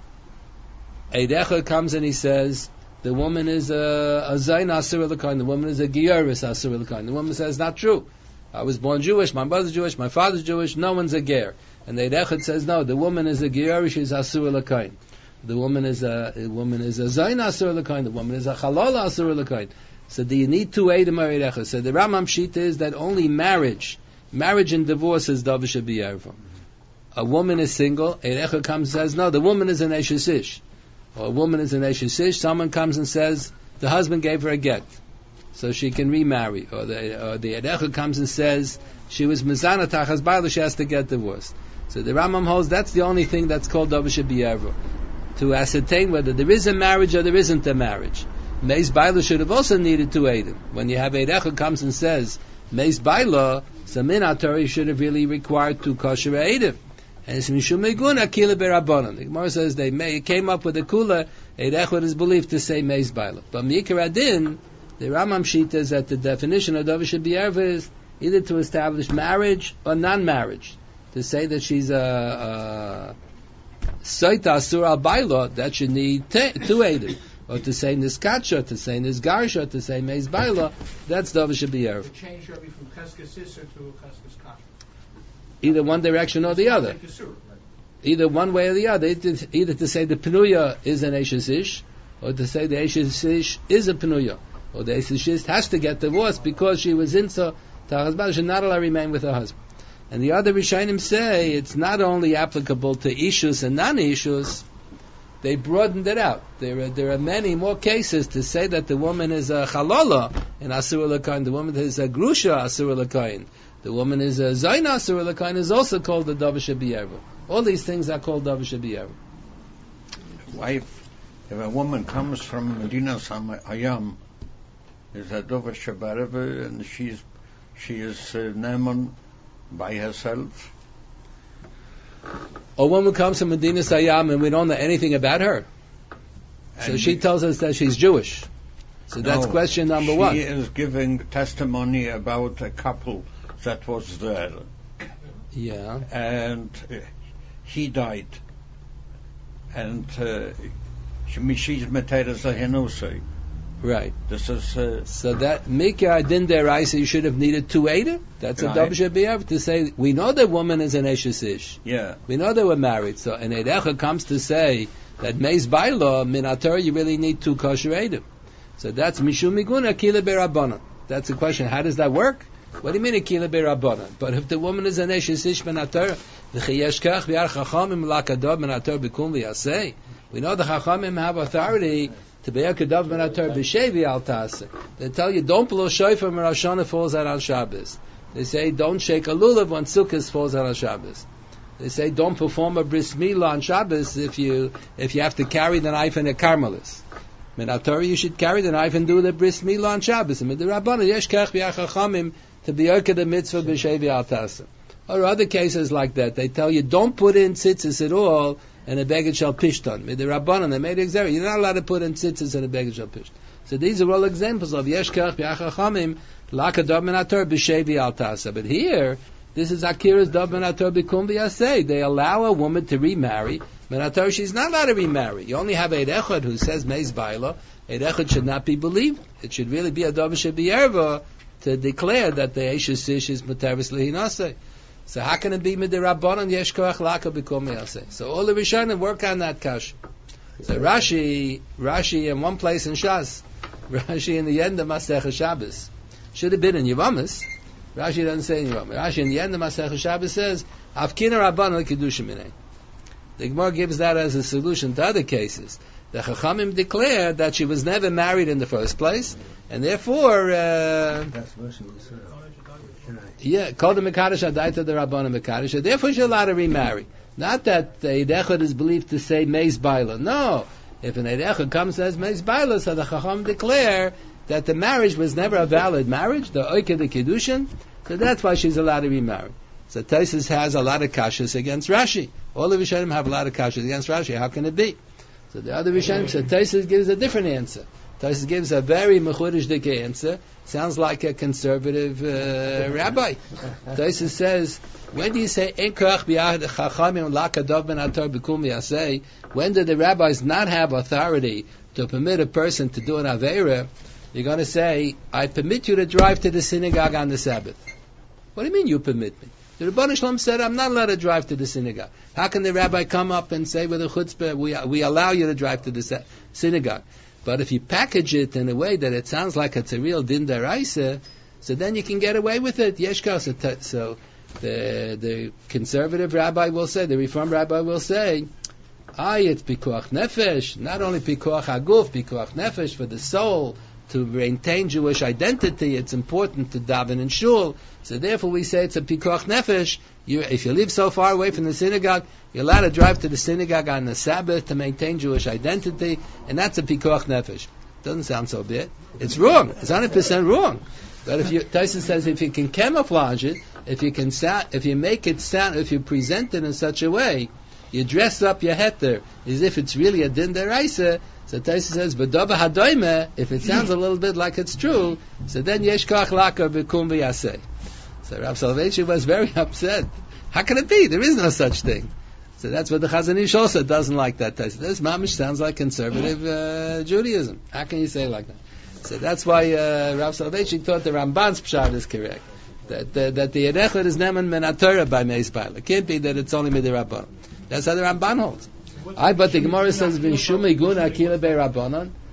Eid Echad comes and he says the woman is a zayin asur l'kain. The woman is a giyuris asur l'kain. The woman says not true. I was born Jewish. My mother's Jewish. My father's Jewish. No one's a ger. And the Eid Echad says no. The woman is a giyuris. She's asur l'kain. The woman is a zayin asur l'kain. The woman is a halal asur l'kain. So do you need two Eidim or Eid Echad? So the Rambam shita is that only marriage and divorce is davish b'yarva. A woman is single. Eid Echad comes and says no. The woman is an eshes ish. Or a woman is an eshes ish. Someone comes and says the husband gave her a get, so she can remarry. Or the Eid Echad comes and says she was mizana tachas baila, she has to get divorced. So the Rambam holds that's the only thing that's called davish b'yarva, to ascertain whether there is a marriage or there isn't a marriage. Meis Baila should have also needed two Eidim. When you have Eid Echad comes and says Meis Baila, so min Torah should have really required two kosher Eidim. And it's Mishum Meguna Kila Berabanan. The Gemara says they came up with a kula. Eid Echad is believed to say Meis Baila. But Mikar Adin, the Rambam shita is that the definition of Davish B'Yarva is either to establish marriage or non-marriage. To say that she's a Saita Asur Al Baila, that should need two Eidim. Or to say Niskacha, to say Nisgarsha, to say Meis Baila, that's Davish B'Yarva. To change her from Cheskes Sisser to Cheskes Kasha. Either one direction or the other. Either one way or the other. Either to say the Penuya is an Eshes Ish, or to say the Eshes Ish is a Penuya. Or the Eshes Ish has to get divorced because she was Insa Tachas should not allowed to remain with her husband. And the other Rishonim say it's not only applicable to Ishus and non-Ishus, they broadened it out. There are many more cases to say that the woman is a Chalola in Asur L'Kain, the woman is a Grusha Asur L'Kain, the woman is a Zaina Asur L'Kain, is also called the Davar Shebiyerva. All these things are called Davar Shebiyerva. If a woman comes from Medina Hayam, is a Davar Shebiyerva, and she is Naaman by herself. A woman comes from Medina Sayyam and we don't know anything about her. So she tells us that she's Jewish. So that's question number one. She is giving testimony about a couple that was there. Yeah. And he died. And she's Materas Ahenusei. Right. This is so that Mikra Din Deraisa, you should have needed 2 Eidah. That's right. A Davar Shebiyerva to say we know the woman is an Eshes Ish. Yeah. We know they were married. So an Eidecha comes to say that Meis Baila min Atorah you really need 2 kosher Eidim. So that's Mishum Miguna Akila Berabbanan. That's the question. How does that work? What do you mean Akila Berabbanan? But if the woman is an Eshes Ish min Atorah, v'chiyesh kach v'yar Chachamim lakadav min Atorah b'kum v'yaseh. We know the Chachamim have authority to be a kadav min Atorah b'shevi al taseh. They tell you don't blow shofar when Rosh Hashanah falls out on Shabbos. They say don't shake a lulav when Sukkot falls out on Shabbos. They say don't perform a bris milah on Shabbos if you have to carry the knife in a carmelis. Min Torah you should carry the knife and do the bris milah on Shabbos. And the Rabbanan yesh kach v'yachachamim to be a the mitzvah b'shevi al taseh. Or other cases like that, they tell you don't put in tzitzis at all and a beged shall pishton. The Rabbanan, they made it example. You're not allowed to put in tzitzis and a beged shall pishton. So these are all examples of yesh kach v'yachachamim lakadav min Torah b'shevi al taseh. But here, this is Akira's dav min Torah b'kum v'yaseh. They allow a woman to remarry. Min Torah, she's not allowed to remarry. You only have Eid Echad who says Meis Baila. Eid Echad should not be believed. It should really be a Davar Shebiyerva to declare that the Eshes Ish is Materis Lehinaseh. So how can it be Midirabbanan Yesh Koach Laka B'kum v'yaseh? So all the Rishonim work on that kash. So Rashi in one place in Shas, Rashi in the end of Masechah Shabbos. Should have been in Yevamos. Rashi doesn't say in Yevamos. Rashi in the end of Masechah Shabbos says, Avkina Rabbanan L'Kedushim Minei. The Gemara gives that as a solution to other cases. The Chachamim declared that she was never married in the first place, and therefore, that's what she was saying. Yeah, called the Mekadosh Adaita the Rabbanan Mekadosh. Therefore, she's allowed to remarry. Not that the Eid Echad is believed to say Meis Baila. No, if an Eid Echad comes and says Meis Baila, so the Chacham declare that the marriage was never a valid marriage, the Oikeh the Kiddushin, so that's why she's allowed to remarry. So Taisus has a lot of kashas against Rashi. All the Rishonim have a lot of kashas against Rashi. How can it be? So the other Rishonim, so Taisus gives a different answer. Taisus gives a very mechurish dike answer. Sounds like a conservative rabbi. Taisus says, when do you say En koach b'yad chachamim lakadav ben ator b'kum v'yaseh? When do the rabbis not have authority to permit a person to do an aveira? You're going to say, I permit you to drive to the synagogue on the Sabbath. What do you mean you permit me? The Rebbeinu Shalom said, I'm not allowed to drive to the synagogue. How can the rabbi come up and say with a chutzpah, we allow you to drive to the synagogue? But if you package it in a way that it sounds like it's a real din daraisa, so then you can get away with it. Yeshka. So the conservative rabbi will say, the Reform rabbi will say, it's pikuach nefesh, not only pikuach haguf, pikuach nefesh for the soul, to maintain Jewish identity, it's important to daven in shul. So therefore we say it's a pikuach nefesh. If you live so far away from the synagogue, you're allowed to drive to the synagogue on the Sabbath to maintain Jewish identity, and that's a pikuach nefesh. Doesn't sound so bad. It's wrong. It's 100% wrong. But Tyson says if you can camouflage it, if you make it sound, if you present it in such a way, you dress up your heter as if it's really a din deraisa. So Taisa says, "V'dava hadoime." If it sounds a little bit like it's true, so then yesh koach lakar b'kum v'yaseh. So Rav Soloveitchik was very upset. How can it be? There is no such thing. So that's what the Chazon Ish also doesn't like that. Taisa. This mamish sounds like conservative Judaism. How can you say like that? So that's why Rav Soloveitchik thought the Ramban's pshat is correct. That the Yerechot is neman min haTorah by Meis Baila. It can't be that it's only midirabbanan. That's how the Ramban holds. But the Gemara says, "V'shum iguna akila be'rabbanan."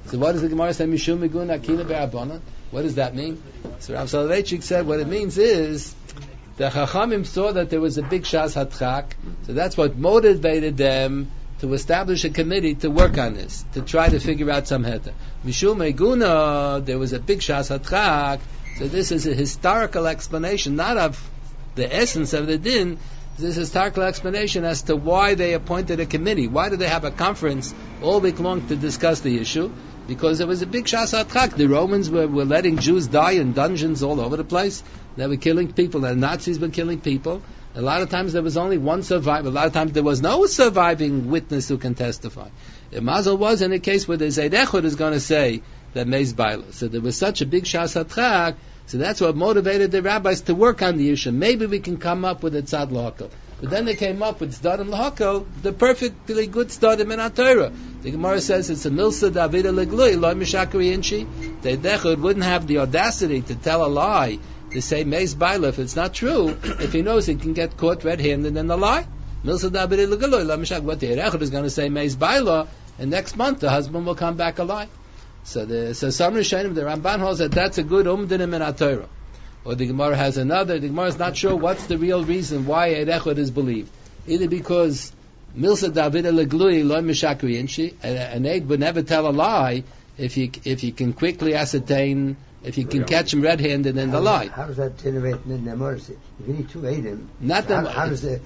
So what does the Gemara say? Mishum Meguna Akila Be'Rabbanan. What does that mean? So Rav Soloveitchik said what it means is the Chachamim saw that there was a big Shas Hatchak, so that's what motivated them to establish a committee to work on this, to try to figure out some heta. Mishum Meguna, there was a big Shas Hatchak, so this is a historical explanation, not of the essence of the din. This is a historical explanation as to why they appointed a committee. Why did they have a conference all week long to discuss the issue? Because there was a big Shas Hatchak. The Romans were letting Jews die in dungeons all over the place. They were killing people. The Nazis were killing people. A lot of times there was only one survivor. A lot of times there was no surviving witness who can testify. It Mazel was in a case where the Zayd Echad is going to say that Meis Baila. So there was such a big Shas Hatchak. So that's what motivated the rabbis to work on the issue. Maybe we can come up with a Tzad L'Hakel. But then they came up with Zdadim L'Hakel, the perfectly good Zdadim in HaTorah. The Gemara says it's a Milsa Davida Leglui, Loi Mishakari Inchi. The Dechud wouldn't have the audacity to tell a lie, to say Meis Baila if it's not true, if he knows he can get caught red-handed in the lie. Milsa Davida Leglui, Loi Mishakari. What the Dechud is going to say Meis Baila, and next month the husband will come back alive. So some Rishonim, the Ramban holds that that's a good Umdinim in HaTorah. Or the Gemara has another. The Gemara is not sure what's the real reason why Eid Echad is believed. Either because Milsa Davida Leglui Loi Mishakri Inchi, an Eid would never tell a lie if you can quickly ascertain, if you can catch him red-handed in the lie. How does that generate in the mercy? If you need two Eidim, how does the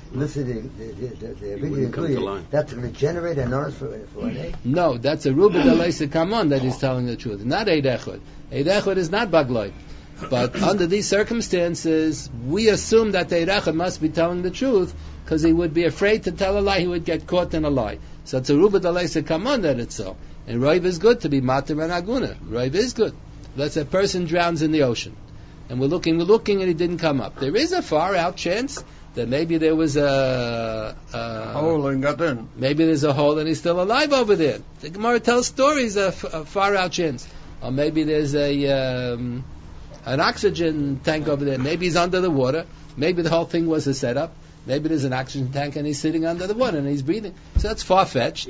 that's going to generate an order for an Eid? No, that's a Ruba Deleisa Kamon that is telling the truth. Not Eid Echad. Eid Echad is not Bagloi. But under these circumstances, we assume that the Eid Echad must be telling the truth, because he would be afraid to tell a lie, he would get caught in a lie. So it's a Ruba Deleisa Kamon that it's so. And Roiv is good to be Matir and Aguna. Roiv is good. Let's say a person drowns in the ocean. And we're looking, and he didn't come up. There is a far out chance that maybe there was a hole and got in. Maybe there's a hole and he's still alive over there. The Gemara tells stories of a far out chance. Or maybe there's an oxygen tank over there. Maybe he's under the water. Maybe the whole thing was a setup. Maybe there's an oxygen tank and he's sitting under the water and he's breathing. So that's far-fetched.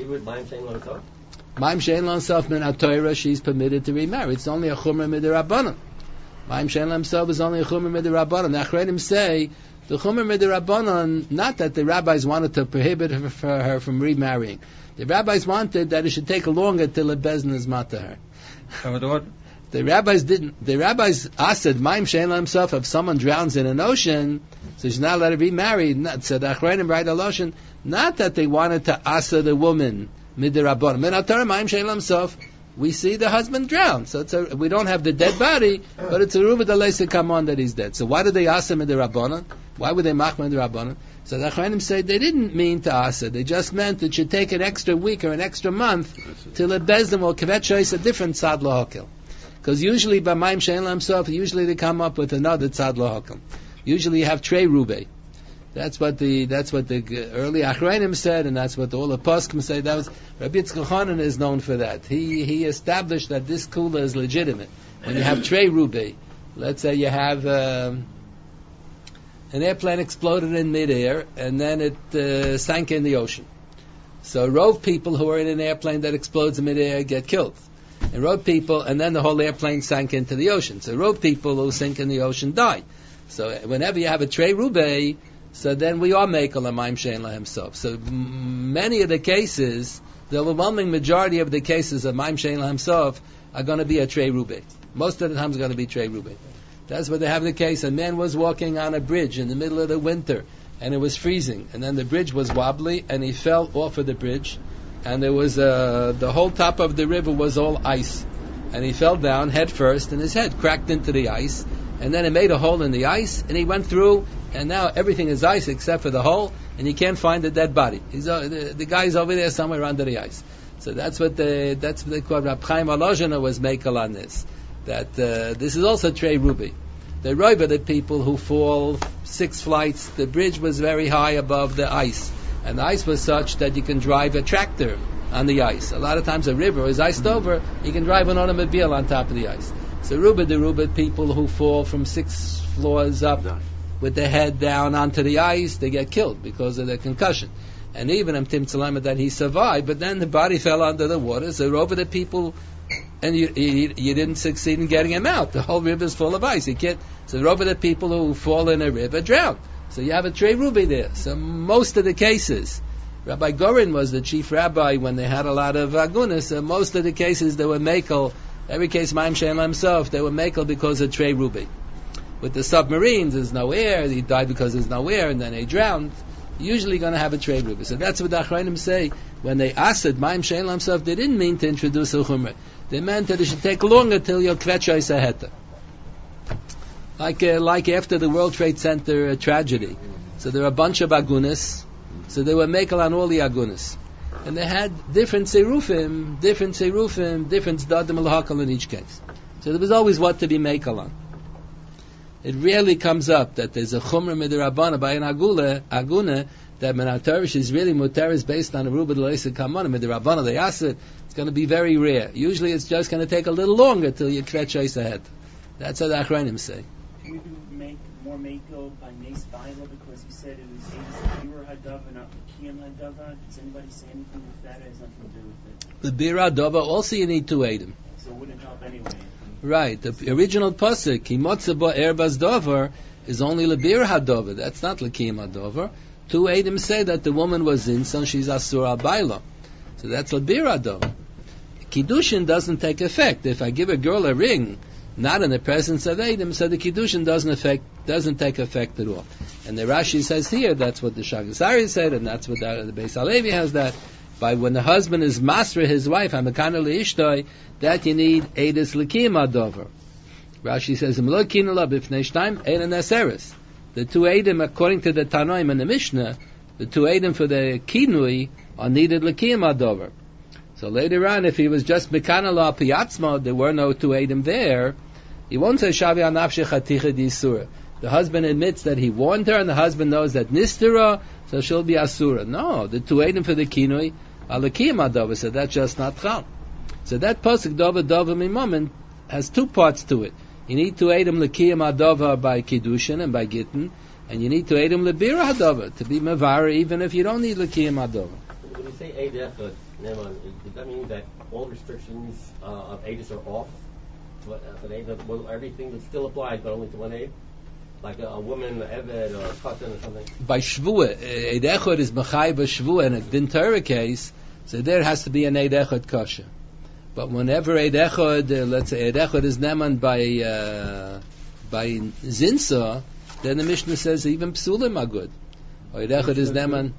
Maim Shein Lo Himself Min HaTorah, she's permitted to remarry. It's only a Chumrah Mid'Rabbanan. Maim Shein Lo Himself is only a Chumrah Mid'Rabbanan. The Achreidim say, the Chumrah Mid'Rabbanan, not that the rabbis wanted to prohibit her from remarrying. The rabbis wanted that it should take longer till a bezin is mat to her. The rabbis didn't. The rabbis asked Maim Shein Lo Himself, if someone drowns in an ocean, so she's not allowed to be married. So the Achreidim write a lotion, not that they wanted to asa the woman Mid'Rabbanan. Min HaTorah Maim Shein Lo Himself, we see the husband drown. So we don't have the dead body, but it's a Ruva Deleisa Kamon that he's dead. So why did they asa Mid'Rabbanan? Why would they mach Mid'Rabbanan? So the Achreidim say they didn't mean to asa. They just meant it should take an extra week or an extra month till a bezdin will kvet shoyis a different tzad l'hakel. Because usually by Maim Shein Lo Himself, usually they come up with another tzad l'hakel. Usually you have trei rubei. That's what the early Achrayim said, and that's what all the poskim say. That was Rabbi Yitzchak Hanan is known for that. He established that this kula is legitimate. When you have trei rubei, let's say you have an airplane exploded in midair, and then it sank in the ocean. So rove people who are in an airplane that explodes in midair get killed. And rove people, and then the whole airplane sank into the ocean. So rove people who sink in the ocean die. So whenever you have a trei rubei, so then we are makel a Maim Shein Lo Himself. So many of the cases, the overwhelming majority of the cases of Maim Shein Lo Himself are going to be a trei rubei. Most of the time it's going to be trei rubei. That's what they have the case. A man was walking on a bridge in the middle of the winter, and it was freezing, and then the bridge was wobbly, and he fell off of the bridge, and there was the whole top of the river was all ice, and he fell down head first, and his head cracked into the ice, and then it made a hole in the ice, and he went through, and now everything is ice except for the hole, and you can't find the dead body. The guy's over there somewhere under the ice. So that's what they call. Rab Chaim Alojana was makel on this. That this is also trei rubi. The roiva, the people who fall 6 flights. The bridge was very high above the ice, and the ice was such that you can drive a tractor on the ice. A lot of times a river is iced over, you can drive an automobile on top of the ice. So the ruba, people who fall from 6 floors up with their head down onto the ice, they get killed because of their concussion. And even Tim Tzalema that he survived, but then the body fell under the water. So over the people and you didn't succeed in getting him out. The whole river is full of ice. So over the people who fall in a river drown. So you have a trey ruby there. So most of the cases, Rabbi Gorin was the chief rabbi when they had a lot of agunas. So most of the cases they were mekel. Every case, Maim Shein himself, they were mekel because of trey ruby. With the submarines, there's no air. He died because there's no air, and then they drowned. Usually going to have a trade ruby. So that's what the Achrayim say. When they asked Maim Shein himself, they didn't mean to introduce a chumrah. They meant that it should take longer till your kvetcha heta. Like after the World Trade Center tragedy. So there were a bunch of agunas. So they were mekel on all the agunas. And they had different serufim, different zdadim al-hakal in each case. So there was always what to be mekel on. It rarely comes up that there's a chumrah midirabana by an aguna that menatarish is really mutaris based on a ruba d'leisa kamana midirabana they ask it. It's going to be very rare. Usually it's just going to take a little longer till you kvetch ahead. That's what the Achrayim say. Can we make more mako by Nes Baila because you said it was Bira Hadava, not Kiyam Hadava? Does anybody say anything with that? It has nothing to do with it. The Bira Hadava also you need to Eidim. So it wouldn't help anyway. Right. The original pasuk Kimotze bo erbas dover is only lebir hadover. That's not lekiyim hadover. 2 Eidim say that the woman was in, so she's asur al baila. So that's lebir hadover. Kiddushin doesn't take effect. If I give a girl a ring, not in the presence of Eidim, so the Kiddushin doesn't take effect at all. And the Rashi says here, that's what the Shagasari said, and that's what the Beis Halevi has that. By when the husband is masra his wife, hamakana leishtoi, that you need edus lekiyim hadover. Rashi says, "Imlokinu la b'fnei shtaim eina neseres." The 2 Eidim, according to the Tanoim and the Mishnah, the 2 Eidim for the kinui are needed lekiyim hadover. So later on, if he was just mekana la piyatzma, there were no 2 Eidim there. He won't say shavi anafshe chaticha disura. The husband admits that he warned her, and the husband knows that nistira, so she'll be asura. No, the 2 Eidim for the kinui. Alakiyam Adova, so that's just not chal. So that pasuk Dova Mimomen has 2 parts to it. You need to Eidim Lakiyam Adova by Kiddushin and by Gittin, and you need to Eidim Lebira Adova to be Mavara even if you don't need Lakiyam Adova. When you say Eid Echad, does that mean that all restrictions of Eidus are off? Well, everything would still apply, but only to one Eid? Like a woman, an Eved, or a Katan or something? By Shvuah, Eid Echad is Machai B'Shvuah, and a Din Torah case, so there has to be an Eid Echad Kasha. But whenever Eid Echad, let's say Eid Echad is Neman by Zinsa, then the Mishnah says even Psulim are good. Or Eid Echad is Neman,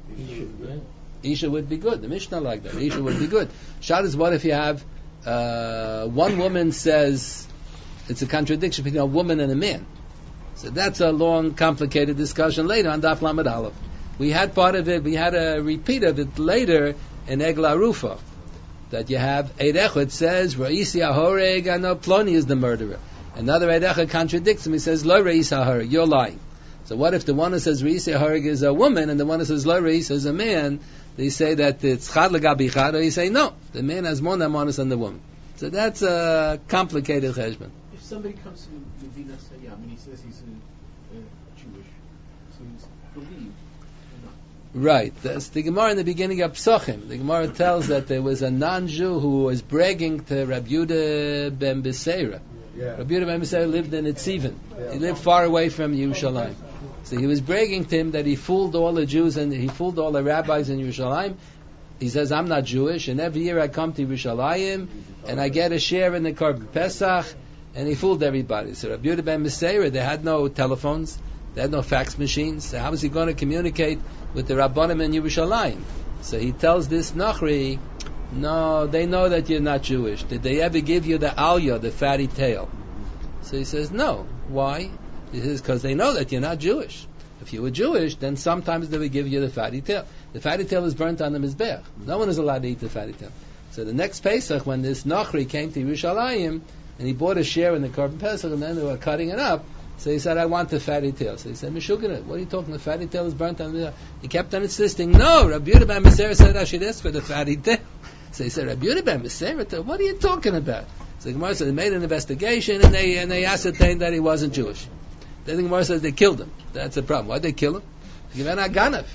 Isha would be good. The Mishnah like that. Isha would be good. Shad is what if you have one woman says it's a contradiction between a woman and a man. So that's a long, complicated discussion later on Daf Lamed Aleph. We had part of it, we had a repeat of it later in Egla Rufa. That you have Eid Echad says, Ra'isi HaHoreg, I know Ploni is the murderer. Another Eid Echad contradicts him, he says, Lo Ra'isi HaHoreg, you're lying. So what if the one who says Ra'isi HaHoreg is a woman, and the one who says Lo Ra'isi is a man, they say that it's Chad L'gabi Chad, or you say, no, the man has more namonis than the woman. So that's a complicated cheshbon. If somebody comes to Medina Sayyam and he says he's Jewish, so he's believed. Right. That's the Gemara in the beginning of Psachim. The Gemara tells that there was a non-Jew who was bragging to Rabbi Yehuda ben Beseira. Yeah. Rabbi Yehuda ben Beseira lived in Etziven. Yeah. He lived far away from Yerushalayim. So he was bragging to him that he fooled all the Jews and he fooled all the rabbis in Yerushalayim. He says, I'm not Jewish, and every year I come to Yerushalayim and I get a share in the Korban Pesach, and he fooled everybody. So Rabbi Yehuda ben Beseira, they had no telephones, they had no fax machines, so how was he going to communicate with the Rabbanim in Yerushalayim? So he tells this Nachri, no, they know that you're not Jewish. Did they ever give you the aliyah, the fatty tail? So he says, no. Why? He says, because they know that you're not Jewish. If you were Jewish, then sometimes they would give you the fatty tail. The fatty tail is burnt on the Mizbech. No one is allowed to eat the fatty tail. So the next Pesach, when this Nachri came to Yerushalayim, and he bought a share in the Korban Pesach, and then they were cutting it up, so he said, I want the fatty tail. So he said, Meshuggah, what are you talking? The fatty tail is burnt on the... He kept on insisting, no, Rabbi Yehuda ben Beseira said I should ask for the fatty tail. So he said, Rabbi Yehuda ben Beseira, what are you talking about? So the Gemara said, they made an investigation, and they ascertained that he wasn't Jewish. Then the Gemara says they killed him. That's the problem. Why'd they kill him?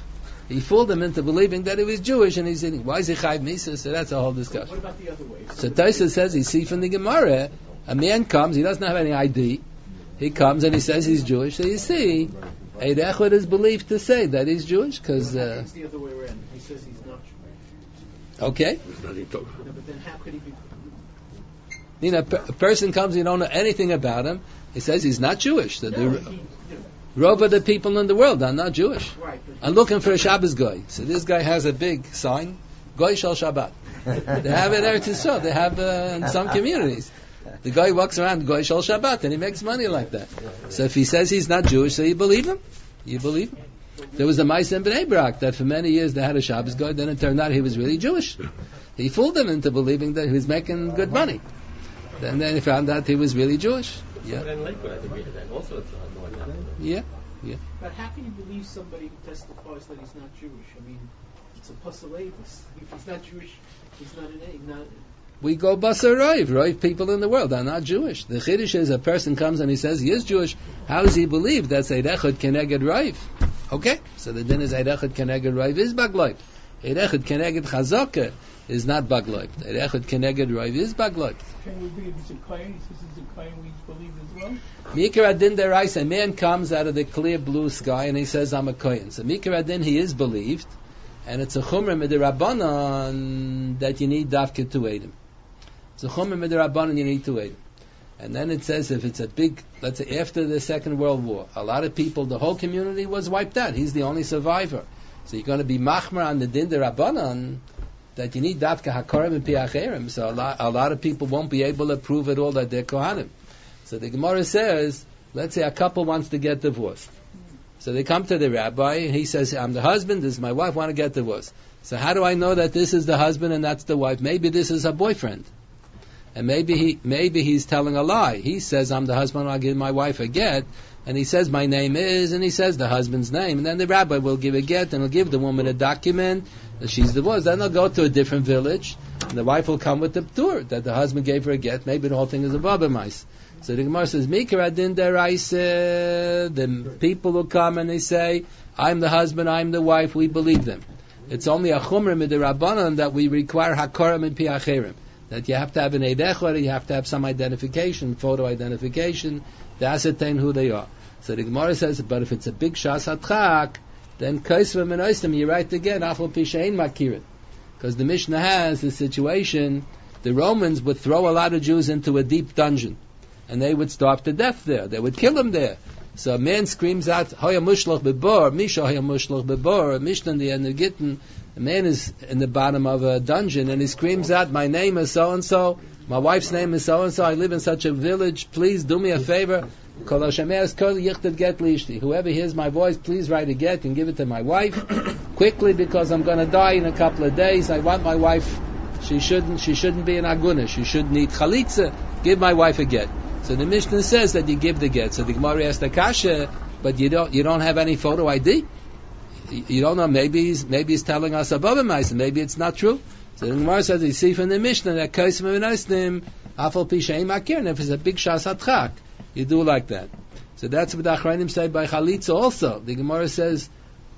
He fooled him into believing that he was Jewish, and he's saying, why is he Chayv Misa? So that's a whole discussion. What about the other way? So Taisa says, he see from the Gemara, a man comes, he doesn't have any ID, he comes and he says he's Jewish, so you see, Eid Echad is believed to say that he's Jewish, because... it's the other way around. He says he's not Jewish. Okay. No, but then how could he be... You know, a person comes, you don't know anything about him, he says he's not Jewish. So the rove of the people in the world are not Jewish. Right, I'm looking for a Shabbos guy. So this guy has a big sign, Goy Shal Shabbat. They have it there to show. They have in some communities. The guy walks around Goy Shal Shabbat and he makes money like that. So if he says he's not Jewish, so you believe him? You believe him? There was a Ma'aseh in Bnei Brak that for many years they had a Shabbos guy, then it turned out he was really Jewish. He fooled them into believing that he was making good money. And then he found out he was really Jewish. Yeah. Yeah. Yeah. But how can you believe somebody who testifies that he's not Jewish? I mean, it's a puzzleatus. If he's not Jewish, he's not an egg. Not. We go basar roiv people in the world are not Jewish. The chiddush is a person comes and he says he is Jewish. How does he believe that's Eid Echad Keneged Roiv? Okay, so the din is Eid Echad Keneged Roiv is bagloib. Eid Echad Keneged Chazaka is not bagloib. Eid Echad Keneged Roiv is bagloib. Can we believe it's a claim? This is a claim we believe as well. Mikra Adin Derais, a man comes out of the clear blue sky and he says I'm a kohen. So Mikra Adin he is believed, and it's a chumrah midirabanan that you need dafke to eat him. It's a chumrah midirabanan you need to eat him. And then it says if it's a big, let's say after the Second World War, a lot of people, the whole community was wiped out. He's the only survivor. So you're going to be machmer on the din derabanan that you need dafka hakarim and piacherim. So a lot of people won't be able to prove at all that they're kohanim. So the Gemara says, let's say a couple wants to get divorced. So they come to the rabbi and he says, I'm the husband, this is my wife, want to get divorced. So how do I know that this is the husband and that's the wife? Maybe this is her boyfriend. And maybe he's telling a lie. He says, I'm the husband, I'll give my wife a get. And he says, my name is, and he says the husband's name. And then the rabbi will give a get and he'll give the woman a document that she's divorced. Then they'll go to a different village and the wife will come with the p'tur that the husband gave her a get. Maybe the whole thing is a babamais. So the Gemara says, Mikra Adin Deraisa, the people who come and they say, I'm the husband, I'm the wife, we believe them. It's only a chumrah midirabanan that we require hakarim and piacherim. That you have to have an Eid Echad, you have to have some identification, photo identification, to ascertain who they are. So the Gemara says, but if it's a big shas hatchak, then kaisvim and oistim, you write again, afal pishain makirin. Because the Mishnah has the situation, the Romans would throw a lot of Jews into a deep dungeon. And they would starve to death there. They would kill them there. So a man screams out, Hoya Mushloch Bebor, Misha Hoya Mushloch Bebor, Mishnah in the end of Gittin. A man is in the bottom of a dungeon and he screams out, my name is so-and-so, my wife's name is so-and-so, I live in such a village, please do me a favor. Whoever hears my voice, please write a get and give it to my wife quickly because I'm going to die in a couple of days. I want my wife, she shouldn't be an aguna, she shouldn't eat chalitza, give my wife a get. So the Mishnah says that you give the get. So the Gemara asks the kasha, but you don't have any photo ID. You don't know. Maybe he's telling us above him, maybe it's not true. So the Gemara says you see from the Mishnah that kaisim v'naisnim afal pishaim akir. And if it's a big shas hatchak, you do like that. So that's what the Achrayim say by chalitza also. The Gemara says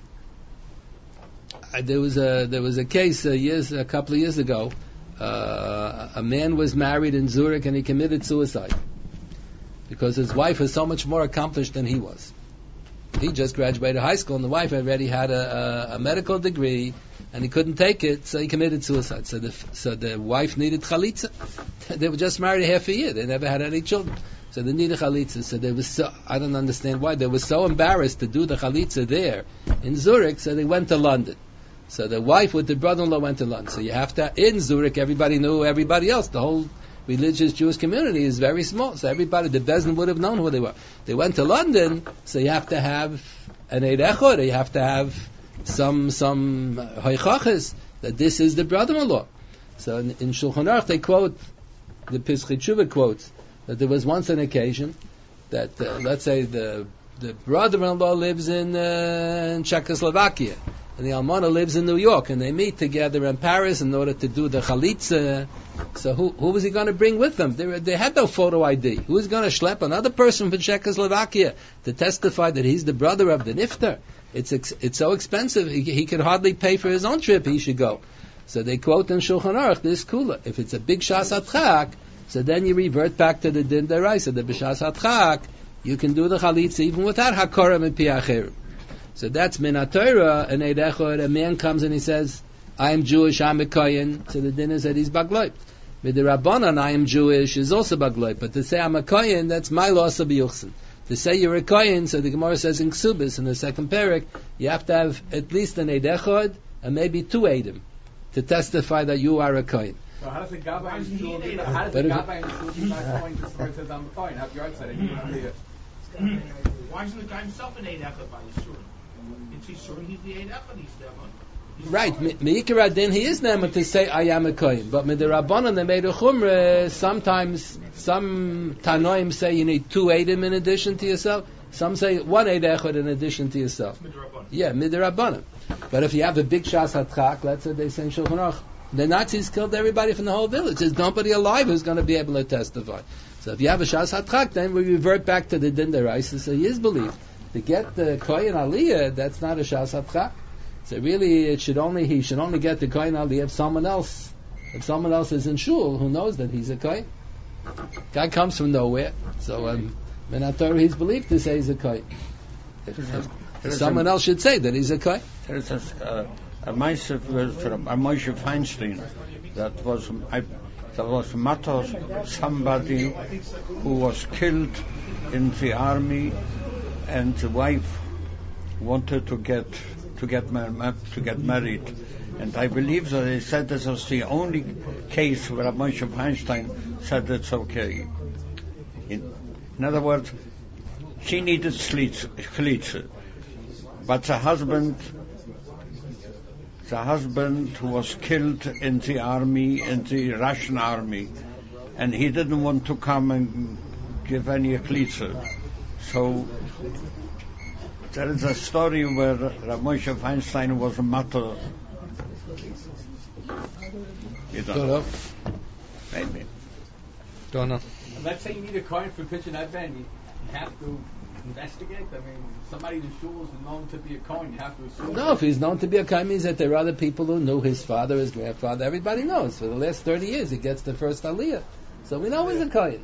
there was a case a couple of years ago. A man was married in Zurich and he committed suicide because his wife was so much more accomplished than he was. He just graduated high school and the wife already had a medical degree and he couldn't take it, so he committed suicide. So the wife needed chalitza. They were just married half a year. They never had any children. So they needed chalitza. So they was I don't understand why. They were so embarrassed to do the chalitza there in Zurich, so they went to London. So the wife with the brother-in-law went to London. So you have to, in Zurich, everybody knew everybody else. The whole religious Jewish community is very small. So everybody, the Bezdin would have known who they were. They went to London, so you have to have an Eid Echad, you have to have some hoichachas that this is the brother-in-law. So in Shulchan Aruch they quote, the Pischei Tshuva quotes, that there was once an occasion that, let's say the brother-in-law lives in Czechoslovakia, and the almana lives in New York, and they meet together in Paris in order to do the chalitza. So who was he going to bring with them? They had no photo ID. Who was going to schlep another person from Czechoslovakia to testify that he's the brother of the nifter? It's so expensive. He could hardly pay for his own trip. He should go. So they quote in Shulchan Aruch this kula. If it's a big shas hatchak, so then you revert back to the din deraisa. The b'shas hatchak, you can do the chalitza even without hakorim and piacherim. So that's min haTorah. And a man comes and he says, I am Jewish, I'm a kohen. So the din is that he's bagloip. With the Rabbanan, I am Jewish, is also bagloip. But to say I'm a kohen, that's my loss of biyuchsin. To say you're a kohen, so the Gemara says in Ksubis, in the second parak, you have to have at least an eid echad and maybe 2 eidim to testify that you are a kohen. So how does the Gabbai in shul be not going to swear says I'm a kohen? Have your outside and you don't see it. Why isn't the guy himself an eid echad by his shul? It's his shul, he's the eid echad, he's the one. Right, Me'ikar Adin, he is neman to say I am a kohen. But with the Rabbanan, they made a chumrah. Sometimes some Tanoim say you need 2 eidim in addition to yourself. Some say 1 eid echad in addition to yourself. Yeah, midrabanan. But if you have a big shas hatchak, let's say they say in Shulchan Aruch, the Nazis killed everybody from the whole village. There's nobody alive who's going to be able to testify. So if you have a shas hatchak, then we revert back to the din deraisa. So he is believed. To get the kohen aliyah, that's not a shas hatchak. So really, he should only get the kohen aliyah if someone else is in shul who knows that he's a kohen. Guy comes from nowhere, so min haTorah he's believed to say he's a kohen. Someone else should say that he's a kohen. There is a Moshe Feinstein that was matter somebody who was killed in the army, and the wife wanted to get married, and I believe that they said this was the only case where Moshe Feinstein said it's okay. In other words, she needed chlitze, but the husband who was killed in the army, in the Russian army, and he didn't want to come and give any chlitze. So there is a story where Rav Moshe Feinstein was a matter. You don't know. Maybe. Don't know. Let's say you need a coin for pitching that band. You have to investigate. I mean, somebody in the shul is known to be a coin. You have to assume. No, if he's known to be a coin, means that there are other people who knew his father, his grandfather. Everybody knows. For the last 30 years, he gets the first aliyah. So we know he's a coin.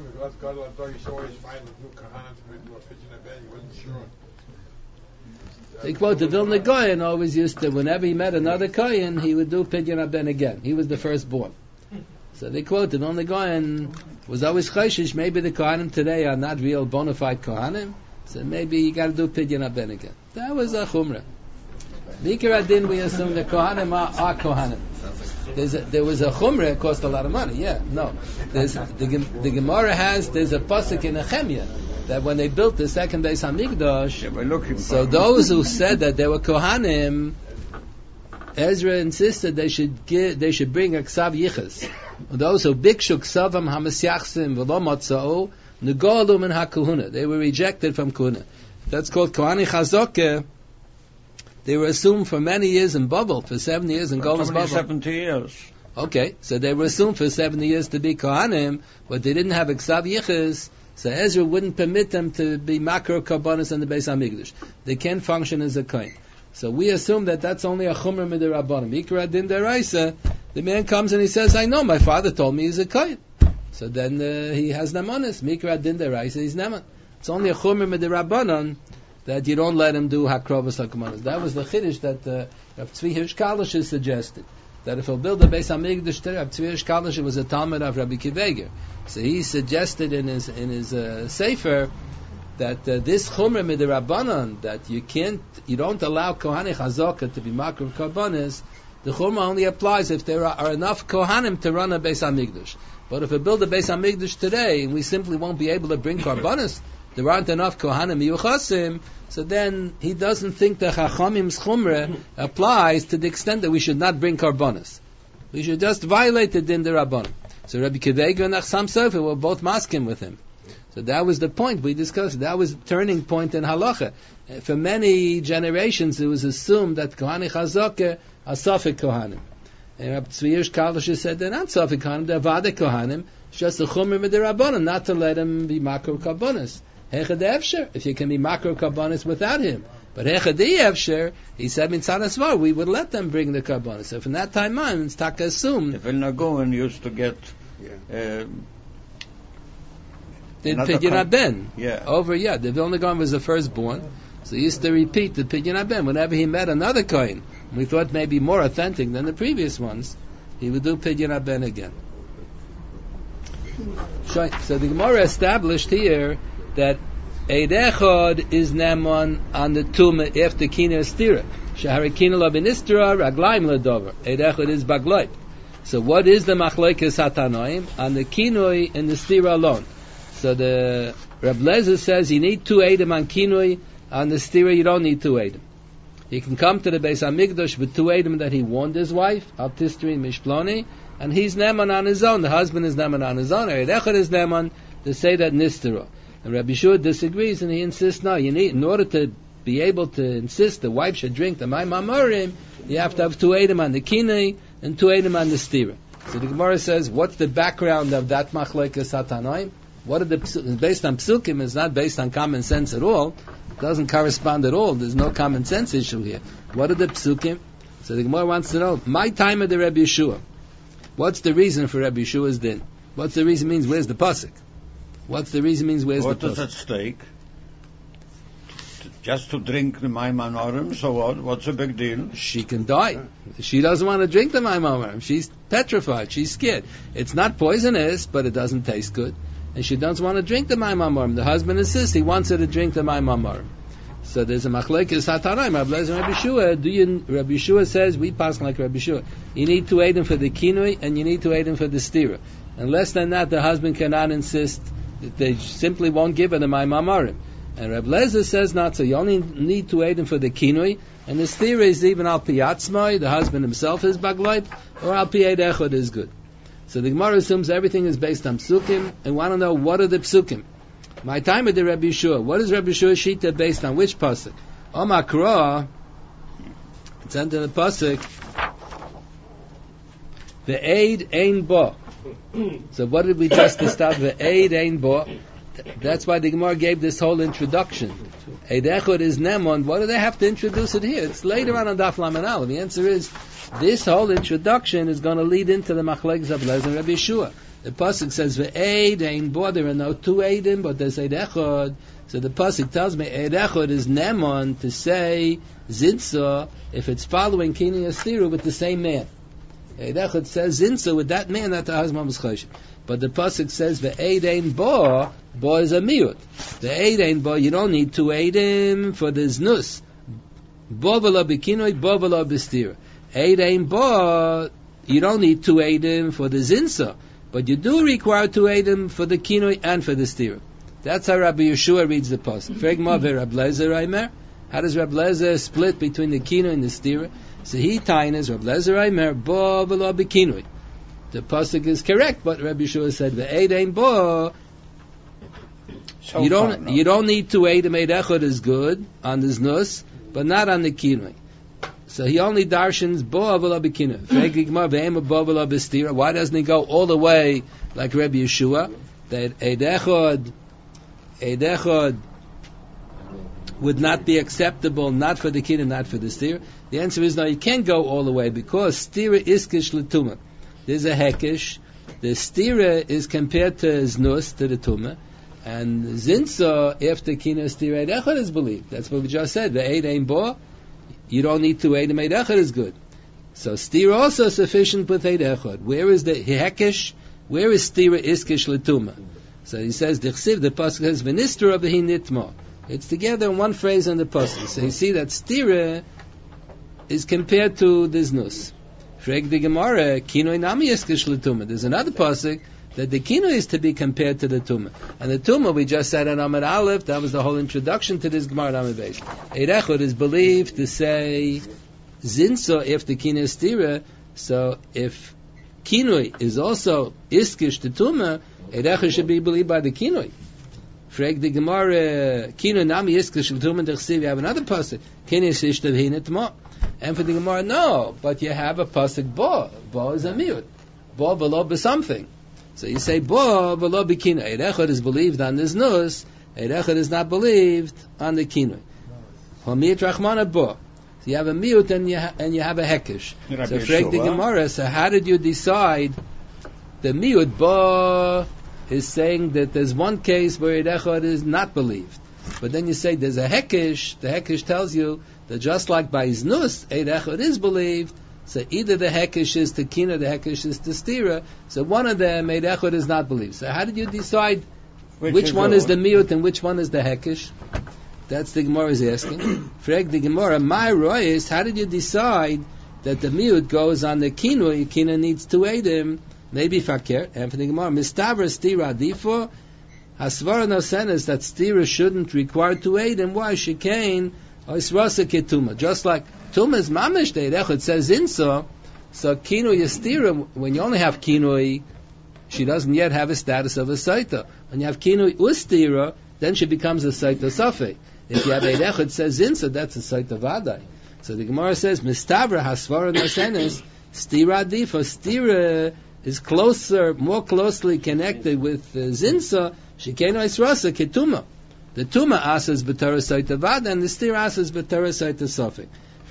They quote the Vilna Gaon always used to, whenever he met another Kohen, he would do Pidyon Haben again. He was the firstborn. So they quote the Vilna Gaon was always choshish. Maybe the Kohanim today are not real bona fide Kohanim, so maybe you got to do Pidyon Haben again. That was a chumrah. Mikra Adin, we assume the Kohanim are Kohanim. There was a chumrah, it cost a lot of money. Yeah, no. The Gemara there's a pasuk in Nehemiah that when they built the second Beis Hamikdash, so those who said that they were Kohanim, Ezra insisted they should bring a ksav yichas. Those who bikshu ksavam hamasyachsim v'lo matzao negolu min hakuhuna. They were rejected from kuhuna. That's called kohani chazokeh. They were assumed for many years in Babel, for 70 years in Golden's Babel. 70 years. Okay, so they were assumed for 70 years to be Kohanim, but they didn't have a Ksav Yichus, so Ezra wouldn't permit them to be Makro Karbonis in the Beis HaMikdash. They can't function as a Kohen. So we assume that that's only a Chumrah Midirabbanim. Ikra Din Deraisa, the man comes and he says, I know, my father told me he's a Kohen. So then he has Namanis. Mikra Din Deraisa, he's Naman. It's only a Chumrah Midirabbanim that you don't let him do Hakrovas HaKamanas. That was the Chiddush that Rav Tzvi Hirsch Kalish suggested. That if he'll build a Beis HaMikdash, Rav Tzvi Hirsch Kalish was a Talmud of Rabbi Kiveger. So he suggested in his Sefer that this Chumrah Midirabbanan, that you don't allow Kohani Chazaka to be Makro Karbonis, the Chumrah only applies if there are enough Kohanim to run a Beis HaMikdash. But if we build a Beis HaMikdash today, and we simply won't be able to bring Karbonis, there aren't enough Kohanim Yuchasim, so then he doesn't think the Chachamim's Chumrah applies to the extent that we should not bring Karbonis. We should just violate the Din D'Rabbanan. So Rabbi Kiveger and Achsam Sofer were both masking with him. So that was the point we discussed. That was the turning point in halacha. For many generations, it was assumed that Kohani Chazaka are Safek Kohanim. And Rabbi Tzvi Hirsch Kalischer said they're not Safek Kohanim, they're Vade Kohanim. It's just a Chumr with the Rabbanon, not to let him be Makro Karbonis. Hechad Efsher, if you can be Makro Karbonis without him. But Hechad Efsher, he said Mitzad Asvar, we would let them bring the Karbonis. So from that time on, it's Taka assumed. The Vilna Gaon used to get did Pidyon Ben. Yeah. The Vilna Gaon was the firstborn, so he used to repeat the Pidyon Ben. Whenever he met another Kohen, we thought maybe more authentic than the previous ones, he would do Pidyon Ben again. So the Gemara established here that Eid Echad is Neman on the Tumah after Kina Estira. Shahari Kina la Benistra, Raglaim la Dover. Eid Echad is Bagloit. So what is the Machlekes Hatanoim? On the Kinoi and the Stira alone. So the Reb Lezer says you need 2 Eidim on Kinoi, on the Stira you don't need 2 Eidim. He can come to the Beis HaMikdash with 2 Eidim that he warned his wife, Al Tistri and Mishploni, and he's Neman on his own. The husband is Neman on his own. Eid Echad is Neman to say that Nistera. And Rabbi Shua disagrees and he insists, no, you need, in order to be able to insist the wife should drink the Mayim Amorim, you have to have 2 Eidim on the Kinoi and 2 Eidim on the Stira. So the Gemara says, what's the background of that Machlekes Hatanoim? What are the based on psukim? It's not based on common sense at all. It doesn't correspond at all. There's no common sense issue here. What are the psukim? So the Gemara wants to know. My time of the Rebbe Yeshua. What's the reason for Rebbe Yeshua's din? What's the reason means? Where's the pasuk? What's the reason means? Where's the pasuk? What is at stake? Just to drink the Mayim Amorim, so what? What's the big deal? She can die. She doesn't want to drink the Mayim Amorim. She's petrified. She's scared. It's not poisonous, but it doesn't taste good. And she doesn't want to drink the Mayim Amorim. The husband insists he wants her to drink the Mayim Amorim. So there's a Machlekes Hatanoim. Rabbi Yeshua says, we pass like Rabbi Yeshua. You need 2 Eidim for the Kinoi, and you need 2 Eidim for the Stira. And less than that, the husband cannot insist that they simply won't give her the Mayim Amorim. And Reb Lezer says not so. You only need 2 Eidim for the Kinoi, and the Stira is even Al Piyatzmai, the husband himself is Bagloit, or Al Pi Eid Echad is good. So the Gemara assumes everything is based on psukim, and want to know what are the psukim. My time with the Rabbi Yeshua. What is Rabbi Yeshua Shita based on? Which pasuk? Omakra. It's under the pasuk. The aid ein bo. So what did we just start? The aid ein bo. That's why the Gemara gave this whole introduction. Eid Echad is Nemon. Why do they have to introduce it here? It's later on Daf Lamed Aleph. The answer is this whole introduction is going to lead into the Machlekes of Lezer and Rabbi Yeshua. The pasuk says ve'eid ein bo. There are no 2 Eidim, but there's Eid Echad. So the pasuk tells me Eid Echad is Nemon to say Zinsa if it's following Kini Astiru with the same man. Eid Echad says Zinsa with that man that the husband was choshev. But the pasuk says ve'eid ein bo. Bo is a miut. The eid ein bo. You don't need 2 Eidim for the znus. Bo v'lo b'kinoi, bo v'lo b'stira. Eid ein bo. You don't need 2 Eidim for the zinsa. But you do require 2 Eidim for the kinoi and for the stira. That's how Rabbi Yeshua reads the pasuk. How does Rabbi Lezer split between the kinoi and the stira? So he tainas Rabbi Lezer Aimer bo v'lo b'kinoi. The pasuk is correct, but Rabbi Yeshua said ve'eid ein bo. You don't need 2 Eidim. Eid Echad is good on the znus, but not on the kinoi. So he only darshans bo v'lo b'kinoi. Why doesn't he go all the way like Rabbi Yeshua that Eid Echad would not be acceptable, not for the kinoi, not for the stira? The answer is no. You can't go all the way because stira is kish l'tumah. There's a hekesh. The stira is compared to znus, to the tumah, and zinsa after kinoi stira Eid Echad is believed. That's what we just said. The eid ein bo. You don't need 2 Eidim. Eid Echad is good. So stira also sufficient with Eid Echad. Where is the hekesh? Where is stira iskish l'tumah? So he says the pasuk says v'nistra b'hi nitma. It's together in one phrase in the pasuk. So you see that stira is compared to the znus. Freg the Gemara kinoi nami iskish l'tumah. There's another pasuk that the kinoi is to be compared to the tumah. And the tumah we just said on Amud Aleph, that was the whole introduction to this Gemara Amud Beis. Eid Echad is believed to say zinsa if the kinoi is stira. So if kinoi is also iskish to tumah, Eid Echad should be believed by the kinoi. Frag the Gemara, Kino Nami Iska Shel Tumah Dechsiv. You have another pasuk, Kinis Ishtav Hina Tma. And for the Gemara, no, but you have a pasuk Bo. Bo is a miut. Bo v'lo b'something. So you say Bo v'lo b'kino. Eid Echad is believed on this nus. Eid Echad is not believed on the kino. Hamiyat Rachmana Bo. So you have a miut and you have a hekesh. So frag the Gemara. So how did you decide the miut Bo is saying that there's one case where Eid Echad is not believed, but then you say there's a hekesh. The hekesh tells you that just like by his nus, Eid Echad is believed. So either the hekesh is to kina, the hekesh is to stira. So one of them, Eid Echad, is not believed. So how did you decide which one is the miut and which one is the hekesh? That's the Gemara is asking. Frag the Gemara, my rois, how did you decide that the miut goes on the kina? Kina needs to eidim, maybe fakir. And for the Gemara, mistavra stira difo, hasvara no senes that stira shouldn't require to eidim. Why? Shekain oisrasa ketuma. Just like Tuma is mamish Eid Echad says inso, so kinui yastira, when you only have kinui, she doesn't yet have a status of a saita. When you have kinui ustira, then she becomes a saita safi. If you have Eid Echad says inso, that's a saita vadai. So the Gemara says, mistavra hasvara nasenes, stira difa, stira is closer, more closely connected with zinsa, shekeno israsa ketuma. The tuma asas b'torah saita vada, and the stira asas b'torah saita safi.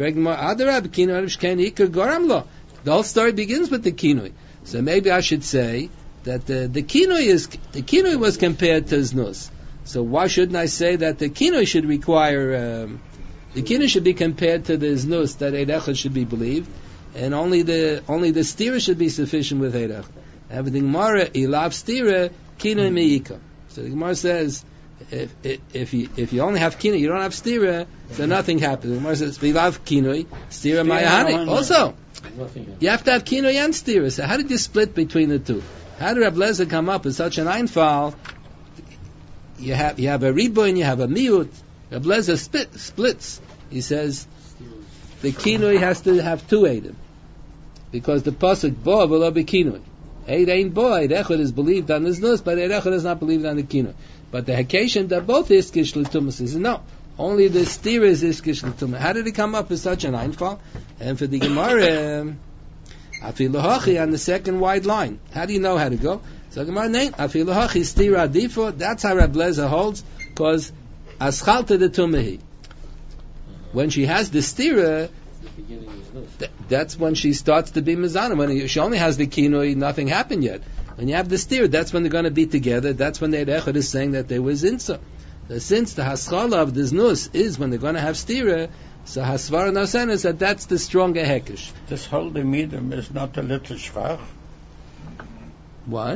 The whole story begins with the kinui. So maybe I should say that the kinui was compared to znus. So why shouldn't I say that the kinui should require the kinui should be compared to the znus, that Eid Echad should be believed, and only the stira should be sufficient with Eid Echad. And the Gemara ilav stira kinui meika. So the Gemara says, if you only have kinui, you don't have stira, so nothing happens. The Gemara says, "Vivav kinui, stira mayahani." Also, you have to have kinui and stira. So how did you split between the two? How did Reb Lezer come up with such an einfall? You have a ribu and you have a miut. Reb Lezer splits. He says the kinui has to have two eidim, because the pasuk bo will be kinui. Eid ain't bo. Eid Echad is believed on this nus, but Eid Echad is not believed on the kinui. But the Hakation that both iskish l'tumah says no. Only the stira is iskish l'tumah. How did he come up with such an einfall? And for the Gemara, afilu hachi on the second wide line. How do you know how to go? So Gemara name afilu hachi stira difo. That's how Reb Lezer holds, because aschalta the tumahi. When she has the stira, that's when she starts to be mizana. When she only has the kinoi, nothing happened yet. When you have the stira, that's when they're going to be together. That's when the Eid Echad is saying that they were zinsa. Since the haschala of the znus is when they're going to have stira, so hasvara nosen is that's the stronger hekesh. This whole medium is not a little schwach. What?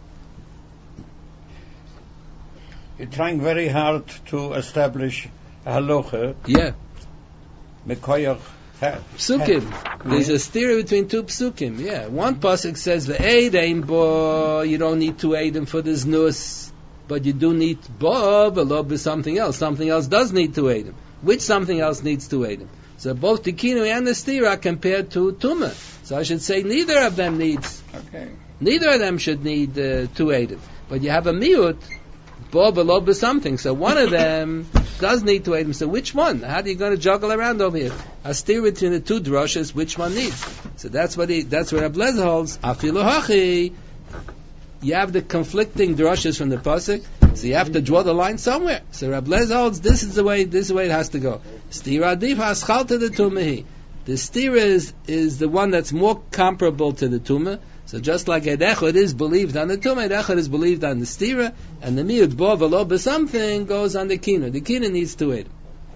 You're trying very hard to establish a halacha. Yeah. Mekoyach. Psukim. There's a stira between two psukim. Yeah. One pasuk says the eid ain bo. You don't need to aid him for this nus, but you do need bo below be something else. Something else does need to aid him. Which something else needs to aid him? So both the kinui and the stira are compared to tumah. So I should say neither of them needs. Okay. Neither of them should need to aid him. But you have a miut. Bo below be something. So one of them does need to aid him. So which one? How are you going to juggle around over here? A steer between the two drushes, which one needs? So that's what Reb Lezer holds. Afilu hachi. You have the conflicting drushes from the pasuk, so you have to draw the line somewhere. So Reb Lezer holds this is the way it has to go. Stira adif haschalta the tumahi. The stira is the one that's more comparable to the tumah. So just like Eid Echad is believed on the tumah, Eid Echad is believed on the stira, and the miut bo v'lo something goes on the kina. The kina needs to aid.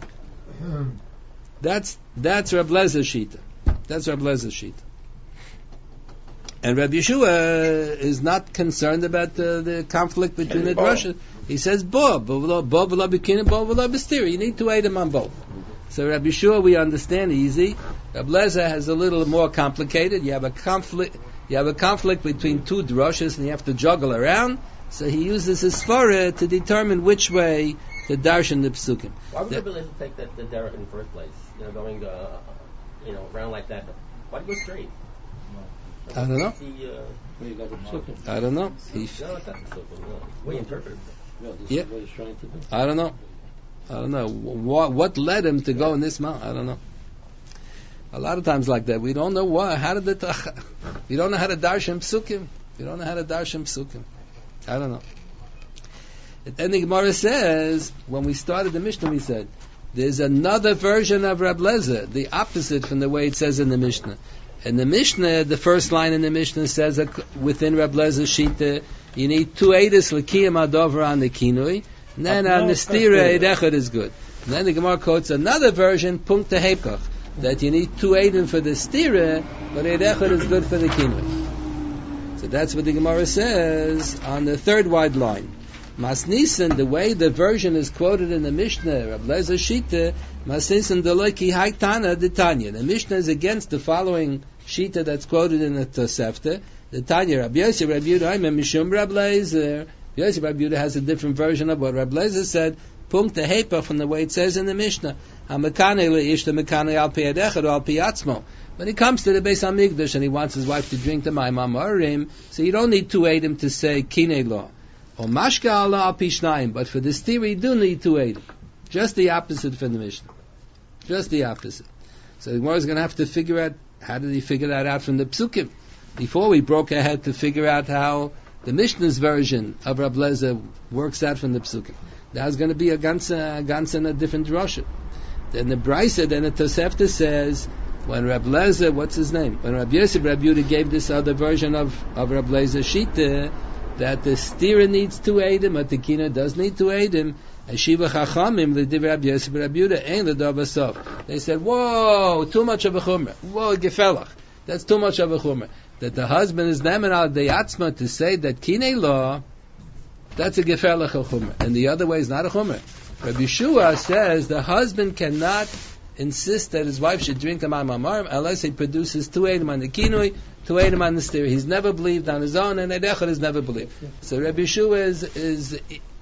That's Reb Lezer's shita. That's Reb Lezer's shita. And Reb Yeshua is not concerned about the conflict between the drushes. He says bo v'lo b'kina, bo v'lo b'stira. You need to aid him on both. So Reb Yeshua we understand easy. Reb Lezer has a little more complicated. You have a conflict between two drushes, and you have to juggle around. So he uses his svara to determine which way to darshan the psukim. Why would Rebbe Lezer take the derech in the first place? Going around like that. Why do you go straight? I don't know. I don't know. No, it's not the psukim. We interpret it. Yeah. What he's trying to do. I don't know. What led him to go in this mount? I don't know. A lot of times like that, we don't know why. We don't know how to darshan psukim. I don't know. Then the Gemara says, when we started the Mishnah, we said, there's another version of Reb Lezer, the opposite from the way it says in the Mishnah. In the Mishnah, the first line in the Mishnah says that within Reb Lezer's shita, you need 2 edus l'kiyam adover on the kinui, and then on the stira, edechad is good. And then the Gemara quotes another version, punkt hepach, that you need 2 edim for the stira, but edechad is good for the kinui. So that's what the Gemara says on the third wide line. Masnissen, the way the version is quoted in the Mishnah, Reb Lezer Shita, Masnissen deloiki haitana detanya. The Mishnah is against the following Shita that's quoted in the Tosefta. The Tanya, Reb Yosef, Reb Yehuda, Mishum Reb Lezer. Yosef, Reb Yehuda has a different version of what Reb Lezer said. Punkt hepa from the way it says in the Mishnah. Hamakane leish the makane al pi adechad al pi atzmo. When he comes to the Beis Hamikdash and he wants his wife to drink the Mayim Amorim, so you don't need 2 edim to say kinei lo. Or mashka Allah al pishnayim, but for this theory you do need 2 edim. Just the opposite from the Mishnah. Just the opposite. So the Gemara is going to have to figure out, how did he figure that out from the Psukim? Before we broke ahead to figure out how the Mishnah's version of Reb Lezer works out from the Psukim. That's going to be a ganz in a different drasha. Then the Brisa, then the Tosefta says, when Reb Lezer, what's his name? When Reb Yosef, Reb Yehuda gave this other version of Reb Lezer Shita, that the stira needs 2 edim, but the kina does need 2 edim. Shiva Chachamim, the Div Reb Yosef, Reb Yehuda, ain't the Davasof. They said, whoa, too much of a chumrah. Whoa, gefelach. That's too much of a chumrah. That the husband is nemen al deyatzma to say that kinei law, that's a gefelach of chumrah. And the other way is not a chumrah. Rabbi Yeshua says the husband cannot insist that his wife should drink the Mayim Amarim unless he produces 2 edim on the kinui, 2 edim on the stira. He's never believed on his own, and Edechad has never believed. So Rabbi Yeshua is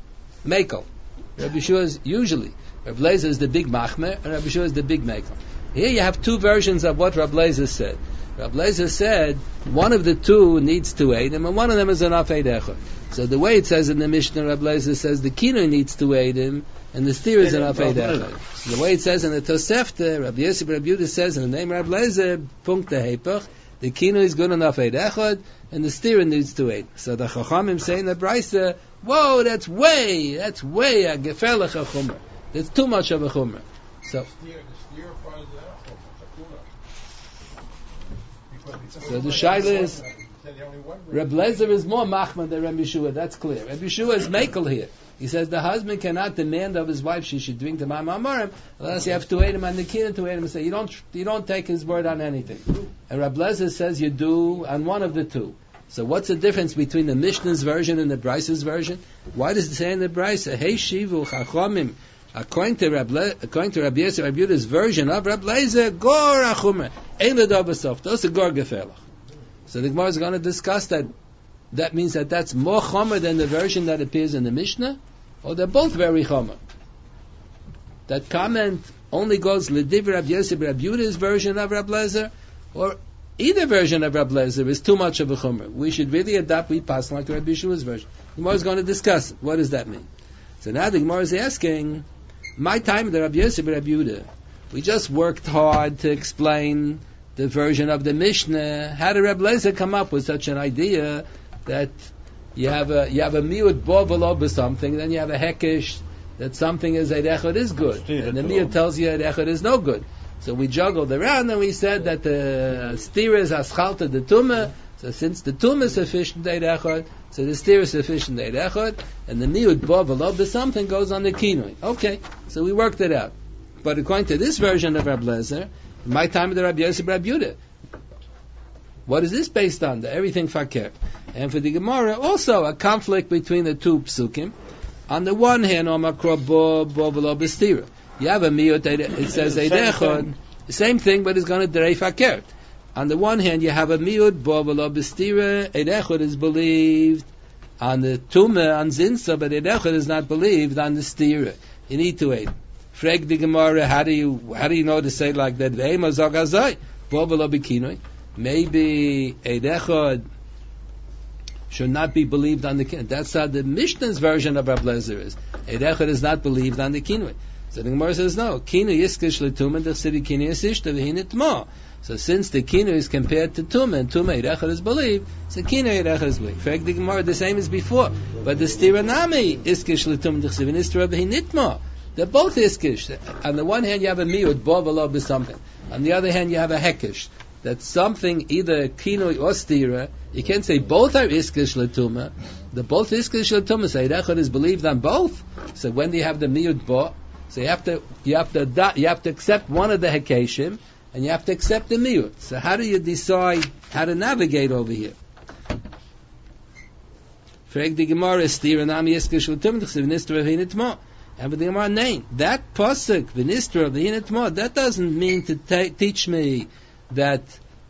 Mekel. Rabbi Yeshua is usually, Rabbi Lezer is the big Machmer, and Rabbi Yeshua is the big Mekel. Here you have 2 versions of what Rabbi Lezer said. Rabbi Lezer said one of the 2 needs 2 edim, and one of them is enough Edechad. So the way it says in the Mishnah, Rabbi Lezer says the kinui needs 2 edim, and the stira is enough Edechad. So the way it says in the Tosefta, Rabbi Yosef, Rabbi Yehuda says in the name Rabbi Lezer, punkt hepach, the kinu is good enough Edechad, and the stira needs 2 edim. So the Chachamim say in the Brisa, whoa, that's way a gefelach a chumrah. That's too much of a chumrah. So the shaila is, Reb Lezer is more machman than Reb Yeshua. That's clear. Reb Yeshua is mekel here. He says the husband cannot demand of his wife she should drink the Mayim Amarim unless you have 2 edim on the kina, 2 edim. Say you don't take his word on anything. And Reb Lezer says you do on one of the 2. So what's the difference between the Mishnah's version and the Brisa's version? Why does it say in the Brisa, Hey Shivu Chachamim, according to Rabbi Yosef, Rabbi Yehuda's version of Reb Lezer, Gor Achumah, Ein L'Davasof, those are Gor Gefelach. So the Gemara is going to discuss that. That means that that's more chomer than the version that appears in the Mishnah, or they're both very chomer. That comment only goes L'Div Rabbi Yosef, Rabbi Yehuda's version of Reb Lezer, or either version of Reb Lezer is too much of a chomer. We should really adopt, we pass like Rabbi Yeshua's version. The Gemara is going to discuss it. What does that mean? So now the Gemara is asking, my time the Rabbi Yosef, Rabbi Yehuda, we just worked hard to explain the version of the Mishnah. How did Reb Lezer come up with such an idea that you have a miut bovel over something, then you have a hekesh that something is Edechad is good, and the miut tells you Edechad is no good. So we juggled around and we said that the stira is aschalta the tumah. So since the tumah is sufficient Edechad, so the stira is sufficient Edechad, and the miut bovel over something goes on the kinui. Okay, so we worked it out. But according to this version of Reb Lezer, my time of the Rabbi Yosef, Rabbi Yehuda, what is this based on? The everything fakir. And for the Gemara, also a conflict between the 2 psukim. On the one hand, you have a miyut, it says Eidechon, same thing, but it's going to derei fakir. On the one hand, you have a miyut, bovelo b'stira, Eidechon is believed on the tumah, on zinsa, but Eidechon is not believed on the stira. You need to eat. Frag the Gemara, how do you know to say it like that? Ve'ema zogazai, bovelo b'kinoi. Maybe Eidechad should not be believed on the kinui. That's how the Mishnah's version of Rab Lezer is. Eid Echad is not believed on the kinui. So the Gemara says no. Kinui yiskish l'tumah d'chsidi kinui yisishta v'hin itma. So since the kinui is compared to tumah, and tumah Eid Echad is believed, so kinui Eid Echad is believed. Fact the Gemara the same as before. But the stira nami yiskish l'tumah d'chsidi v'hin itma. They're both iskish. On the one hand, you have a miut, bo v'lo b'something. On the other hand, you have a hekish. That something, either kinui or stira, you can't say both are iskish l'tumah. The both iskish l'tumah, so Eid Echad is believed on both. So when do you have the miut bo? So you have to accept one of the hekeshim, and you have to accept the miut. So how do you decide how to navigate over here? Frag the Gemara stira nami iskish l'tumah d'chsev nistra v'hin itma. And with the Gemara name, that pasuk v'nistra v'hin itma, that doesn't mean to teach me that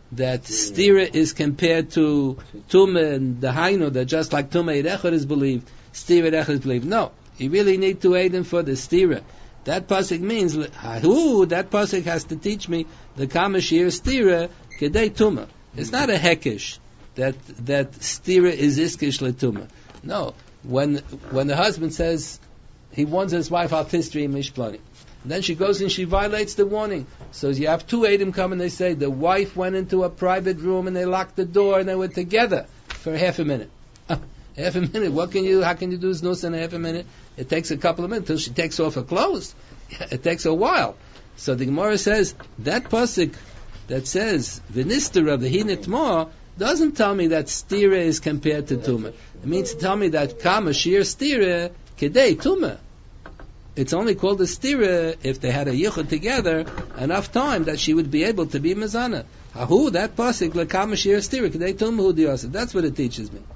stira is compared to tumah and the hainu, that just like tumah Eid Echad is believed, stira Eid Echad is believed. No, you really need to aid him for the stira. That pasuk means, that pasuk has to teach me the kamashir stira kedei tumah. It's not a hekish that stira is iskish letumah. No, when the husband says he warns his wife al tistri mishplani, then she goes and she violates the warning. So you have two Eidim come and they say the wife went into a private room and they locked the door and they were together for half a minute. Half a minute. What can you? How can you do znus in a half a minute? It takes a couple of minutes till she takes off her clothes. It takes a while. So the Gemara says that pasuk that says v'nistra v'hin itma doesn't tell me that stira is compared to tumah. It means to tell me that kama shir stira kedei tumah. It's only called a stira if they had a yichud together enough time that she would be able to be mezana. Hahu, that pasuk lekama shir stira kedei tumah hu diyasa. That's what it teaches me.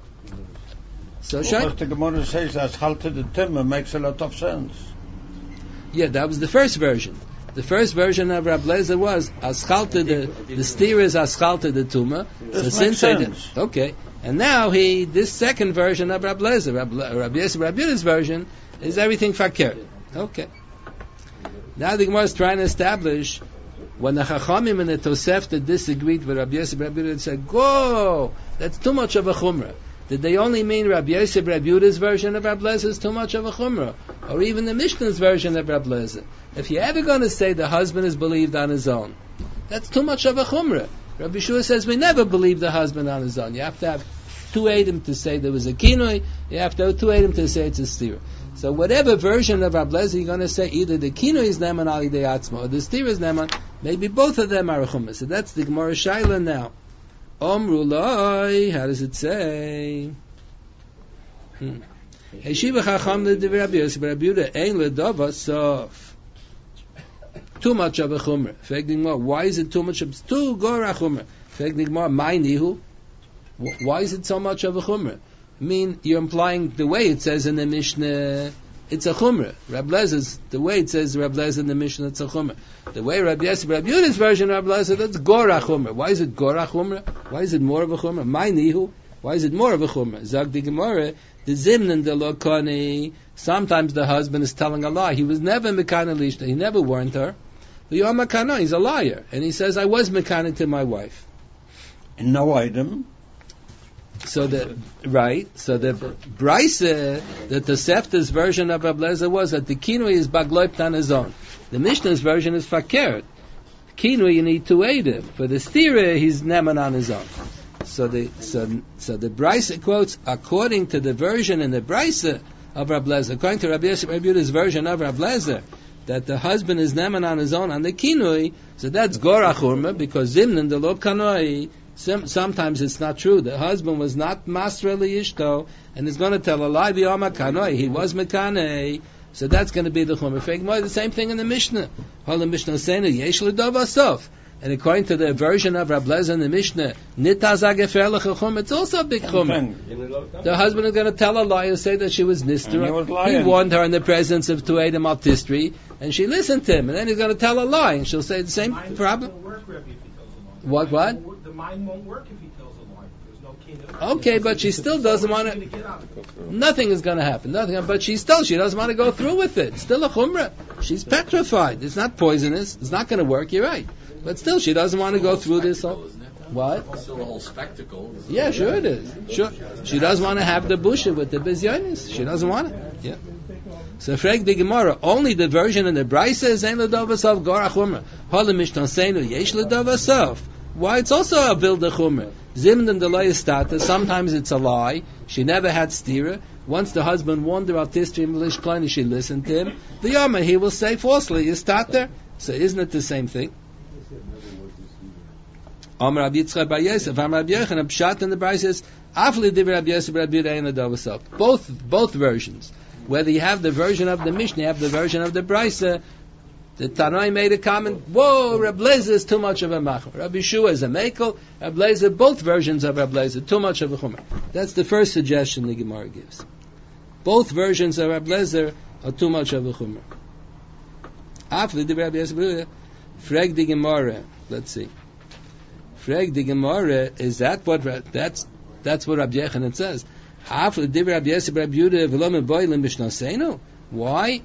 So what the Gemara says as halte the tumah makes a lot of sense. Yeah, that was the first version. The first version of Rab Lezer was aschalte the stira is aschalte the tumah. So since sense. Okay, and now this second version of Rab Lezer, Rab Yehuda's version is everything fakir. Okay. Now the Gemara is trying to establish when the Chachamim and the Tosefta disagreed with Rabbi Yosef, Rabbi Yehuda said, "Go, that's too much of a chumrah." Did they only mean Rabbi Yosef, Rabbi Yehuda's version of Rabbi Lezer is too much of a chumrah, or even the Mishnah's version of Rabbi Lezer? If you're ever going to say the husband is believed on his own, that's too much of a chumrah. Rabbi Shua says we never believe the husband on his own. You have to have two Eidim to say there was a kinui. You have to have two Eidim to say it's a stira. So whatever version of Rabbi Lezer you're going to say, either the kinui is neman ali de atzma or the stira is neman, maybe both of them are a chumrah. So that's the Gemara Shaila now. Omru loy, how does it say? Heshiva chacham le divrei Rabbi Yosef, Rabbi Yehuda ein ledava sof. Too much of a chumrah. Why is it too much of too gora chumrah? My nihu. Why is it so much of a chumrah? I mean, you're implying the way it says in the Mishnah, it's a chumrah. Rabbi Lezer's, the way it says Rabbi Lezer in the Mishnah, it's a chumrah. The way Rabbi Yosef, Rabbi Yehuda's version of Rabbi Lezer, that's gora chumrah. Why is it gora chumrah? Why is it more of a chumrah? My nihu. Why is it more of a chumrah? Zag the Gemara, the zimnan de lokani. Sometimes the husband is telling a lie. He was never mekana lishta. He never warned her. He's a liar, and he says, "I was mekana to my wife." No item. So the Braise, the Tosefta's version of Rabbi Lezer was that the kinui is bagloipt on his own. The Mishnah's version is fakir. Kinui you need to aid him. For the stira he's neman on his own. So the Braise quotes according to the version in the Braise of Rabbi Lezer, according to Rabbi Yehuda's version of Rabbi Lezer, that the husband is neman on his own on the kinui. So that's gora churma because zimnan the lo kanoi. Sometimes it's not true. The husband was not masra liyishto, and is going to tell a lie. He was mekanei, so that's going to be the chumrah. The same thing in the Mishnah. The Mishnah saying yesh l'dava sof, and according to the version of Rabbi Lezer in the Mishnah, it's also a big chumrah. The husband is going to tell a lie and say that she was nistra. He warned her in the presence of two Eidim al Tistri, and she listened to him, and then he's going to tell a lie, and she'll say the same problem. What? The mind won't work if he tells a lie. There's no kinui. Okay, but she still doesn't want to. Nothing is going to happen. Nothing. But she doesn't want to go through with it. It's still a chumrah. She's petrified. It's not poisonous. It's not going to work. You're right. But still, she doesn't want to go through this. What? Still a whole spectacle. Yeah, sure it is. Sure. She doesn't want to have the busha with the bizyonis. She doesn't want it. Yeah. So frag the Gemara, only the version in the Brisa is ein l'davasav gar achumra. Holy mishtanseinu yesh l'davasav. Why? It's also a build a chumra. Zimden deloy stata. Sometimes it's a lie. She never had stira. Once the husband warned her about history and Melish Klein, she listened to him. The Yama, he will say falsely, is stata. So isn't it the same thing? Amar Rabbi Yitzchak bar Yosef, Amar Rabbi Yochanan, Pshat in the Brisa says, Afli divrei Rabbi Yosef, Rabbi Yehuda ein l'davasav. Both versions. Whether you have the version of the Mishnah, you have the version of the Brisa. The Tanai made a comment, whoa, Rabbi Lezer is too much of a machmer. Rabbi Shua is a mekel. Rabbi Lezer, both versions of Rabbi Lezer, too much of a chumer. That's the first suggestion the Gemara gives. Both versions of Rabbi Lezer are too much of a chumer. After the Rabbi Yosef, frag the Gemara. Let's see. Frag the Gemara, is that what, that's what Rabbi Yochanan says. After the Rabbi Yosef, Rabbi Yehuda, v'lo meboilim b'shnaseinu. Why?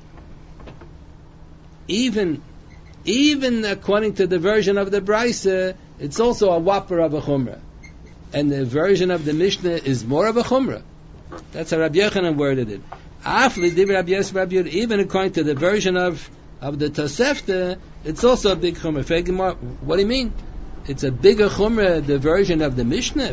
Even according to the version of the Brisa, it's also a whopper of a chumrah. And the version of the Mishnah is more of a chumrah. That's how Rabbi Yochanan worded it. Even according to the version of the Tosefta, it's also a big chumrah. What do you mean? It's a bigger chumrah, the version of the Mishnah.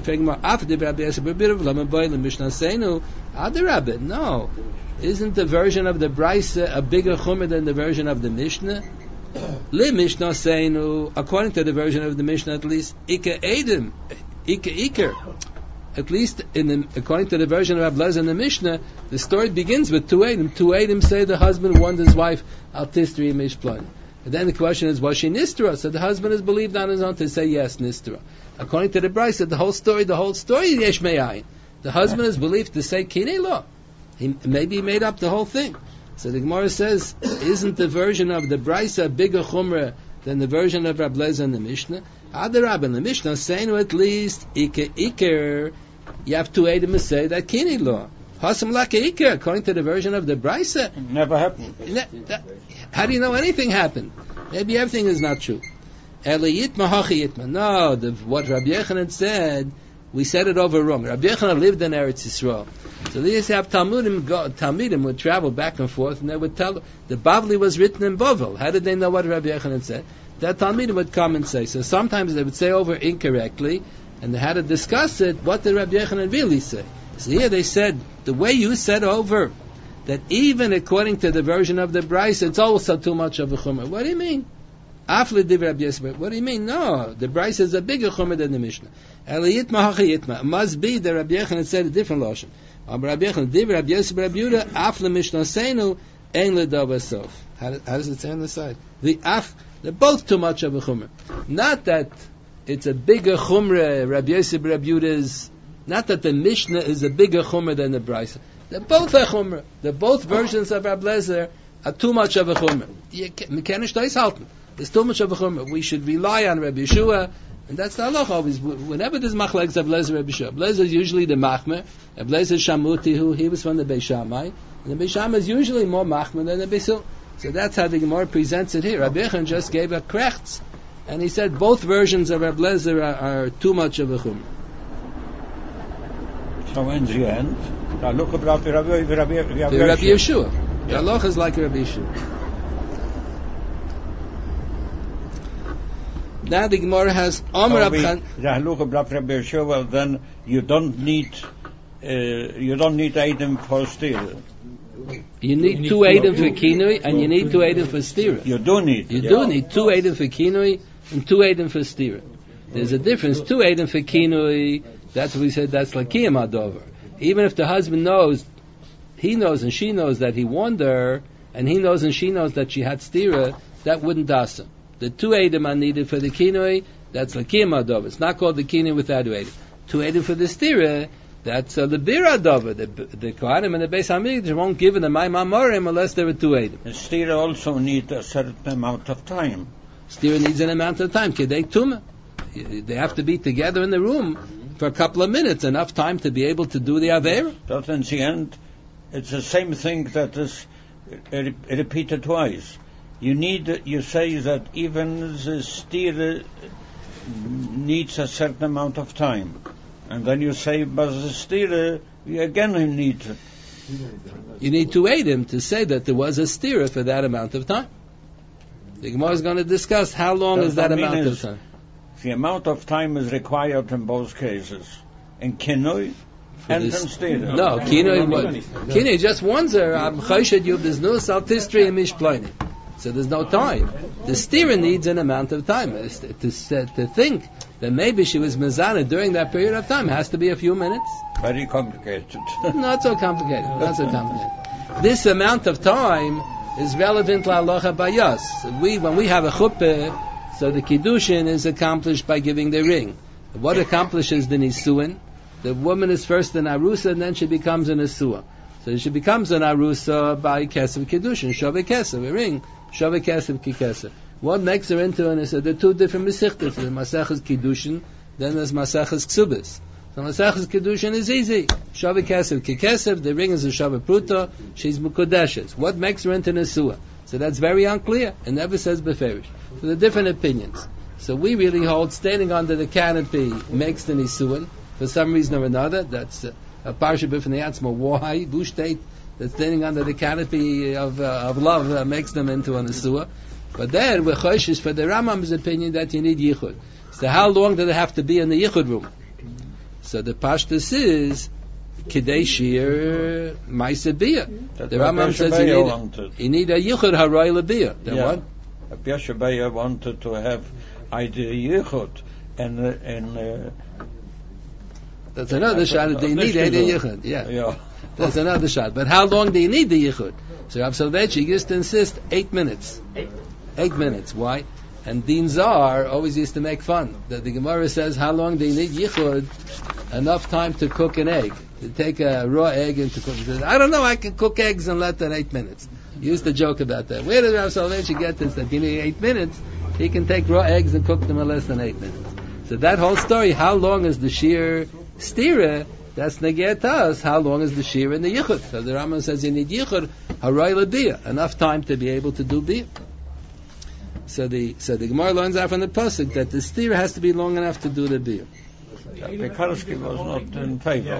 No. Isn't the version of the Brisa a bigger chumrah than the version of the Mishnah? Li Mishnah Seinu, according to the version of the Mishnah, at least Ika Edim, Ika. At least according to the version of Rabbi Lezer in the Mishnah, the story begins with two Edim. Two Edim say the husband warned his wife al Tistri Mishplan. And then the question is, was she Nistra? So the husband is believed on his own to say yes, Nistra. According to the Brisa, the whole story is Yesh Me'ayin. The husband is believed to say Kinei Lo. Maybe he made up the whole thing. So the Gemara says, isn't the version of the Brisa bigger chumrah than the version of Rabbi Lezer in the Mishnah? Adarab in the Mishnah, saying at least Iker, you have to Edim say that Kini law. Hasam Laka Iker, according to the version of the Brisa. Never happened. How do you know anything happened? Maybe everything is not true. Eliyitma Hachi Yitma. No, what Rabbi Yochanan said, we said it over wrong. Rabbi Yochanan lived in Eretz Yisrael. So they used to have Talmudim would travel back and forth, and they would tell, the Bavli was written in Bavel. How did they know what Rabbi Yochanan said? That Talmudim would come and say. So sometimes they would say over incorrectly, and they had to discuss it, what did Rabbi Yochanan really say? So here they said, the way you said over, that even according to the version of the Brisa, it's also too much of a chumrah. What do you mean? Afli div Rabbi Yosef. What do you mean? No, the Brisa is a bigger chumrah than the Mishnah. Eliyitma hachi yitma. It must be that Rabbi Yochanan said a different lashon. Rabbi Yochanan div Rabbi Yosef Rabbi Yehuda afli Mishnah seinu ein ledavasof. How does it say on the side? They're both too much of a chumrah. Not that it's a bigger chumrah. Rabbi Yosef Rabbi Yehuda is not that the Mishnah is a bigger chumrah than the Brisa. They're both a chumrah. They're both versions of Rabbi Lezer are too much of a chumrah. There's too much of a chumrah. We should rely on Rabbi Yeshua, and that's the halacha always. Whenever there's machlekes of Lezer, Rabbi Yeshua. Lezer is usually the machmer. Rabbi Lezer Shamuti, who he was from the Beis Shammai, and the Beis Shammai is usually more machmer than the Beis Hillel. So that's how the Gemara presents it here. Rabbi Yochanan just gave a krechts, and he said both versions of Rabbi Lezer are too much of a chumrah. So in the end, I look at Rabbi Yeshua. The halacha is like Rabbi Yeshua. Now the Gemara has Amar Abchan. Well, then you don't need Eidim for stira. You need two Eidim for kinui, and you need two Eidim for stira. You do need. You do need two Eidim for kinui and two Eidim for stira. There's a difference. Two Eidim for kinui. That's what we said. That's like kiyam adover. Even if the husband knows, he knows and she knows that he warned her, and he knows and she knows that she had stira, that wouldn't dasa. The two Eidim are needed for the kinui, that's like kiyam adova. It's not called the kinui without Eidim. Two Eidim for the stira, that's the bir adova. The Kohanim and the Beis Hamikdash won't give the Mayim Amorim unless there are two Eidim. The stira also need a certain amount of time. Stira needs an amount of time. Kedei tumah. They have to be together in the room for a couple of minutes, enough time to be able to do the Aveira. But in the end, it's the same thing that is repeated twice. You say that even the stira needs a certain amount of time. And then you say, but the stira, you again need it. You need to aid him to say that there was a stira for that amount of time. The Gemara is going to discuss how long is that amount of time. The amount of time is required in both cases. In Kinoi and in stira. No, Kinoi just wants her, I'm choshed you, there's no saltistry and mishplaining. So there's no time. The stira needs an amount of time. To think that maybe she was mezana during that period of time has to be a few minutes. Very complicated. Not so complicated. This amount of time is relevant to halacha bayas. When we have a chuppah, so the kiddushin is accomplished by giving the ring. What accomplishes the nisuin? The woman is first an arusa and then she becomes an asua. So she becomes an arusa by kesef kiddushin, shaveh kesef, a ring, shaveh kesef ki kesef. What makes her into an asua? There are two different mesechtas. There's maseches kiddushin, then there's maseches ksubis. So maseches kiddushin is easy. Shaveh kesef ki kesef, the ring is a shaveh pruta, she's mukudeshes. What makes her into an asua? So that's very unclear. It never says beferish. So there are different opinions. So we really hold standing under the canopy makes the nisuin for some reason or another. That's a parsha b'fnei atzma. Why? Who state that standing under the canopy of love makes them into an asua? But then we're choshish for the Rambam's opinion that you need yichud. So how long do they have to be in the yichud room? So the pashtus is kidei shir ma'aseh biyah. The Rambam says you need a yichud haray lebiyah. Then what? Rabbi Yoshe wanted to have either yichud and that's another shot. Do you need a yichud? Yeah. That's another shot. But how long do you need the yichud? So Rav Soloveitchik used to insist 8 minutes. 8 minutes. Why? And Din Zar always used to make fun. The Gemara says, how long do you need yichud? Enough time to cook an egg. To take a raw egg and to cook it. I don't know, I can cook eggs in less than 8 minutes. He used to joke about that. Where did Rav Soloveitchik get this? That you need 8 minutes, he can take raw eggs and cook them in less than 8 minutes. So that whole story, how long is the sheer stira, that's negeh to us, how long is the sheer in the yichud? So the Rambam says you need yichud, haray lebiyah, enough time to be able to do biyah. So the Gemara learns out from the pasuk that the stira has to be long enough to do the biyah. Pekarsky was not in favor.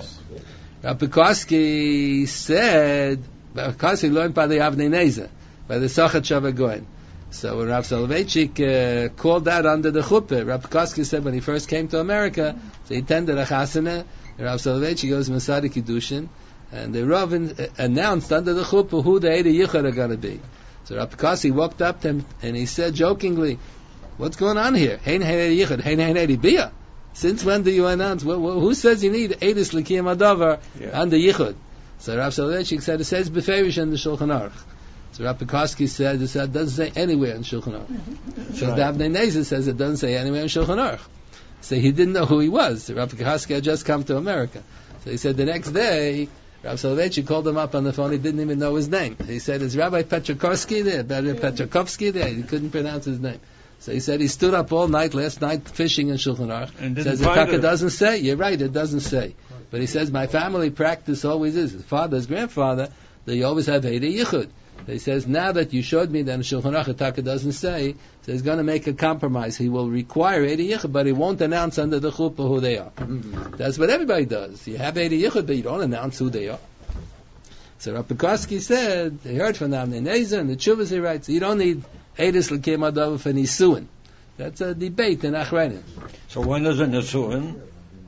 Pekarsky said, Pekarsky learned by the Avnei Nezer, by the Sachat Shavagoin. So when Rav Soloveitchik called that under the chuppah, Rav Pekarsky said when he first came to America, so he attended a chasana, Rav Soloveitchik goes Masadi Kiddushin, and the Rav announced under the chuppah who the Eidei Yichud are going to be. So Rav Pekarsky walked up to him and he said jokingly, what's going on here? Hein Eidei Yichud, hein Eidei Biyah. Since when do you announce? Who says you need Eidus L'Kiyam Adavar under Yichud? So Rav Soloveitchik said, it says Beferish in the Shulchan Aruch. So Rav Pekarsky said, it doesn't say anywhere in Shulchan Aruch. So the Avnei Nezer says it doesn't say anywhere in Shulchan Aruch. So he didn't know who he was. Rav Pekarsky had just come to America. So he said the next day, Rav Soloveitchik called him up on the phone. He didn't even know his name. He said, is Rabbi Petrakovsky there? Petrakovsky there? He couldn't pronounce his name. So he said he stood up all night, last night, fishing in Shulchan Aruch. Says it doesn't say. You're right, it doesn't say. But he says, my family practice always is. His father, his grandfather, they always have Eidei Yichud. He says, now that you showed me that in Shulchan Aruch Taka doesn't say, so he's going to make a compromise. He will require Eidei Yichud, but he won't announce under the chuppah who they are. That's what everybody does. You have Eidei Yichud, but you don't announce who they are. So Rav Pekarsky said, he heard from the Avnei Nezer, and the Tshuvas he writes, you don't need Eidus L'Kiyam Adavar for Nisuin. That's a debate in Achronim. So when is a Nisuin?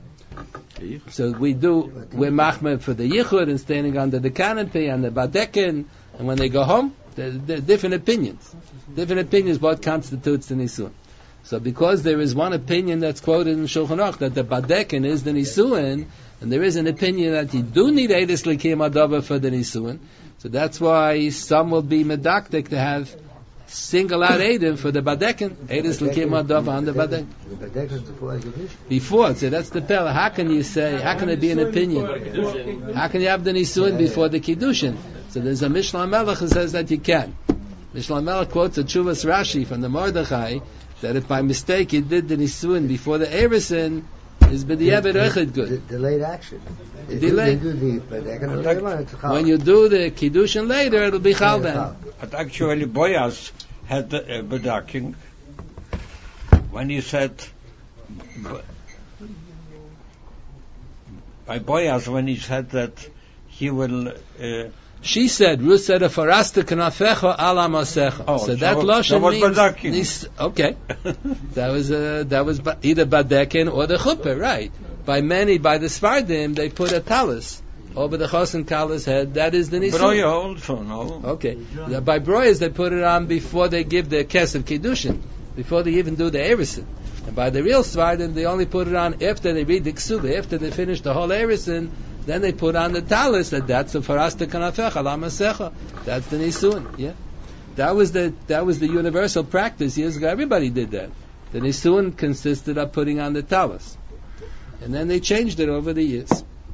So we're machmer for the Yichud and standing under the canopy and the Badekin, and when they go home, there are different opinions. Different opinions what constitutes the Nisuin. So because there is one opinion that's quoted in Shulchan Aruch that the Badekin is the Nisuin, and there is an opinion that you do need Eidus L'Kiyam Adavar for the Nisuin, so that's why some will be medaktik to have single out Eidim for the Badekin. Eidus L'Kiyam Adavar on the Badekin. Before, so that's the Pella. How can you say, how can it be an opinion? How can you have the Nisuin before the Kiddushin? So there's a Mishnah Melech who says that you can. Mishnah Melech quotes a Tshuvas Rashi from the Mordechai that if by mistake you did the Nisuin before the Eresin, is b'diavad echad good. Delayed action. Delayed. When you do the Kiddushin later, it'll be chal then. But actually, Boaz had the bedaking when he said, by Boaz when he said that he will. She said, Ruth said, "Farasta kanafecha ala masecha." Oh, so that lashon Badakin. means okay. that was either badekin or the chuppah, right? By the Sfardim, they put a talis over the chosin kala's head. That is the nisun. Broya also, no. Okay. By broyas, they put it on before they give the kesef kiddushin, before they even do the erisin. And by the real Sfardim, they only put it on after they read the ksuba, after they finish the whole erisin. Then they put on the talis that's the farasta kanafecha la masecha. That's the nisun. Yeah, that was the universal practice years ago. Everybody did that. The nisun consisted of putting on the talis, and then they changed it over the years.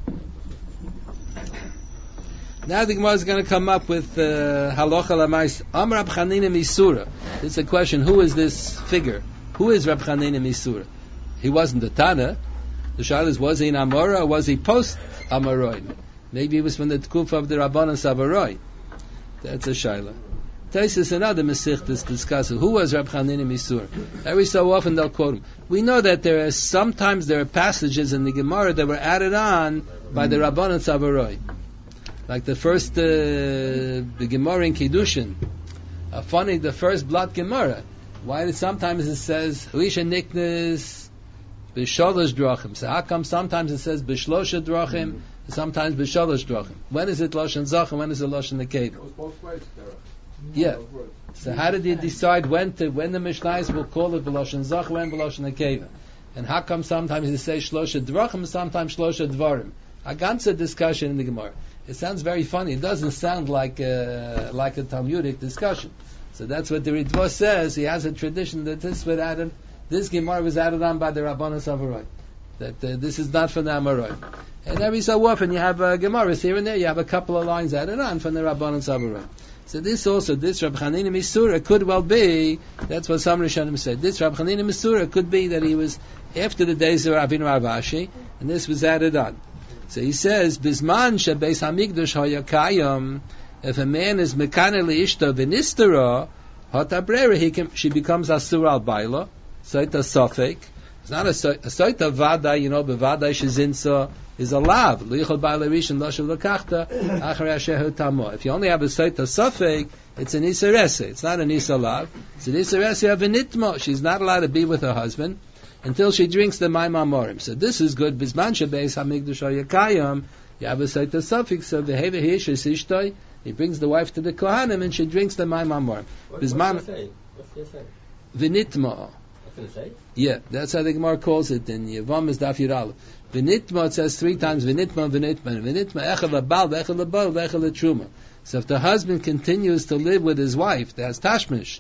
Now the Gemara is going to come up with halacha lamais. Amar Rab Chanina Misura. This is a question: who is this figure? Who is Rab Chanina Misura? He wasn't the Tana. The shaila is: was he in Amora or was he post Amaroi? Maybe he was from the Tkuf of the Rabbanan Savaroi. That's a shaila. Taisus and other Mesichtas discuss who was Rab Chanina Misura. Every so often they'll quote him. We know that there are passages in the Gemara that were added on by the Rabbanan Savaroi. Like the first the Gemara in Kiddushin. The first blood Gemara. Why did sometimes it says Huisha Niknes B'sholosh drachim. So how come sometimes it says B'shlosha drachim, sometimes B'sholosh drachim? When is it Lashon Zach and when is it Lashon Nekeva? Both ways, yeah. So how did you decide when the Mishnayos will call it B'Lashon Zach, when B'Lashon Nekeva? And how come sometimes you say Shlosha drachim, sometimes Shlosha dvarim? A ganze discussion in the Gemara. It sounds very funny. It doesn't sound like a Talmudic discussion. So that's what the Ritva says. He has a tradition that this Gemara was added on by the Rabbanan Savaroi. That this is not from the Amaroi. And every so often you have Gemaras here and there. You have a couple of lines added on from the Rabbanan Savaroi. So this Rab Chanina Misura could well be. That's what some Rishonim said. This Rab Chanina Misura could be that he was after the days of Avinu Ravashi, and this was added on. So he says, Bisman shebeis hamikdash hayakayim. If a man is mekane liishto v'nistera, hatabrera, she becomes asur al baila. Soita sofek. It's not a soita vada, bevada shezinsa is a lav. Lichol baila rishon loshav lakachta, acharei asher tamo. If you only have a soita sofek, it's an iserese. It's not an isalav. It's an iserese of a nitmo. She's not allowed to be with her husband until she drinks the Mayim Amorim. So this is good. Bisman shebeis hamikdash hayakayim. You have a soita sofek. So the heva hish is ishtoi. He brings the wife to the Kohanim and she drinks the Mayim Amorim. Bisman. What's he saying? V'nitmo. Yeah, that's how the Gemara calls it in Yevam is Daf Yiral. V'nitma, it says 3 times v'nitma. Echel l'bal, v'echel l'bal, v'echel l'truma. So if the husband continues to live with his wife, that's tashmish,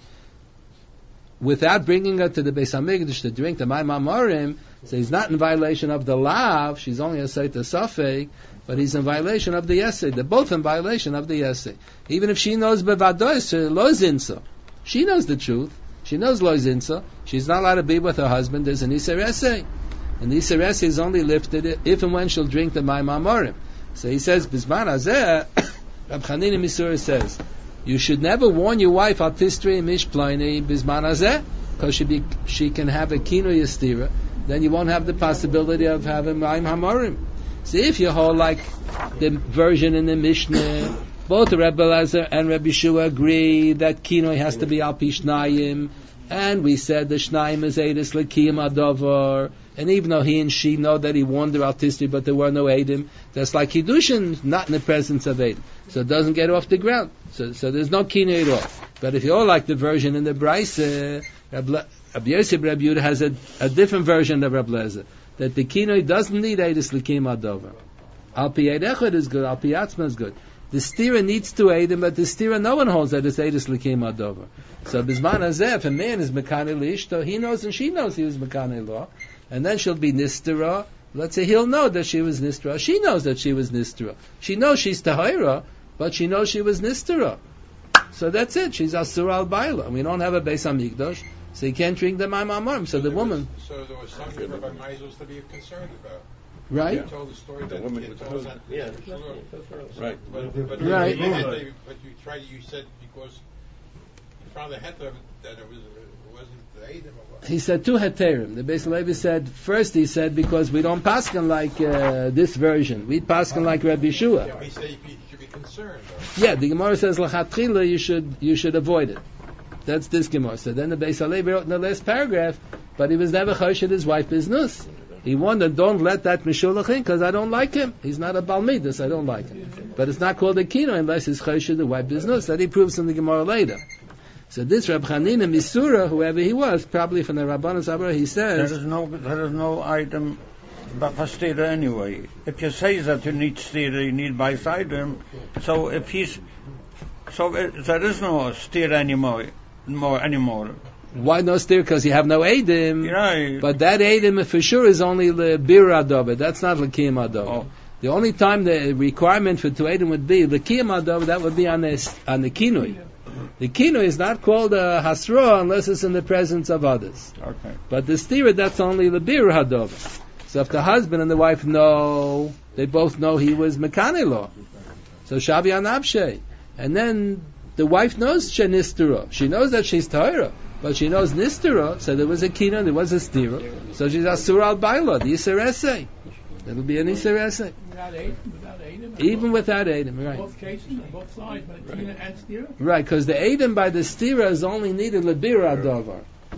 without bringing her to the Beis Hamikdash to drink the Mayim Amorim, so he's not in violation of the lav, she's only a Seita Safek, but he's in violation of the Yesei. They're both in violation of the Yesei. Even if she knows Bevadois, Lo Zinsa. She knows the truth. She knows Lo Zinsa. She's not allowed to be with her husband. There's an Iser Esei. And the Iser Esei is only lifted if and when she'll drink the Mayim Amorim. So he says, Bisman Hazeh, Rab Chanina Misura says, you should never warn your wife al tistri mishploini bisman hazeh, because she can have a kino yastira. Then you won't have the possibility of having Mayim Hamorim. See, if you hold like the version in the Mishnah, both Rebbe Elazar and Rebbe Yeshua agree that kino has to be al pi shnayim, and we said the shnayim is edus lekiyim adovar. And even though he and she know that he warned her al tistri, but there were no edim, that's like Kiddushin, not in the presence of edim, so it doesn't get off the ground. So there's no kino at all. But if you all like the version in the Braisa, Rabbi Yosef Rabbi Yehuda has a different version of Rabbi Elazar, that the kino doesn't need edus lekiyim adovar. Al pi eid echad is good, al pi atzma is good. The stira needs to aid him, but the stira no one holds that it's edus lekiyim adovar. So bisman hazeh, if a man is mekaneh liishto, he knows and she knows he was mekaneh law, and then she'll be nistera. Let's say he'll know that she was nistera. She knows that she was nistera. She knows she's tahira, but she knows she was nistera. So that's it. She's asur al baila. We don't have a Beis Hamikdash, so you can't drink the Mayim Amorim. So the woman. So there was something Rabbi Meisels to be concerned about. Right. You told the story that the woman told that. Yeah. Right. But right. You said because father had to, that it wasn't the Edom or what? He said two heterim. The Beis Levi said, first he said, because we don't paskin like this version. We paskin like Rabbi Yeshua. Yeah, he said you should be concerned. Yeah, the Gemara says, l'chatchila, you should avoid it. That's this Gemara. So then the Beis Levi wrote in the last paragraph, but he was never choshed his wife biznus. He wanted, don't let that Mishulach in, because I don't like him. He's not a Balmidus, I don't like him. But it's not called a Kino unless he's choshed the wife biznus. That he proves in the Gemara later. So this Reb Chanina Misura, whoever he was, probably from the Rabbanan Sabra, he says... There is no item but for stira anyway. If you say that you need stira, you need by side him. So if he's... So there is no stira anymore. Why no steer? Because you have no Eidim. Right. But that Eidim for sure is only the Bir Adobe. That's not the Kiyam Adobe. Oh. The only time the requirement for two Eidim would be the Kiyam Adobe, that would be on the Kinui. The Kinui is not called a Hasra unless it's in the presence of others. Okay. But the Stira, that's only the Bir Adobe. So if the husband and the wife know, they both know he was Mekanelo. So Shabi Anabshe. And then the wife knows Shenistera. She knows that she's Tahira. But she knows Nistera, so there was a Kina, there was a Stira. So she's Asur al Baila, the Yisr Esei. That'll be an Yisr Esei. Without Edom? Even without Edom, right. Both cases, on both sides, but Kina and Stira? Right, because the Edom by the Stira is only needed Lebira Dovar.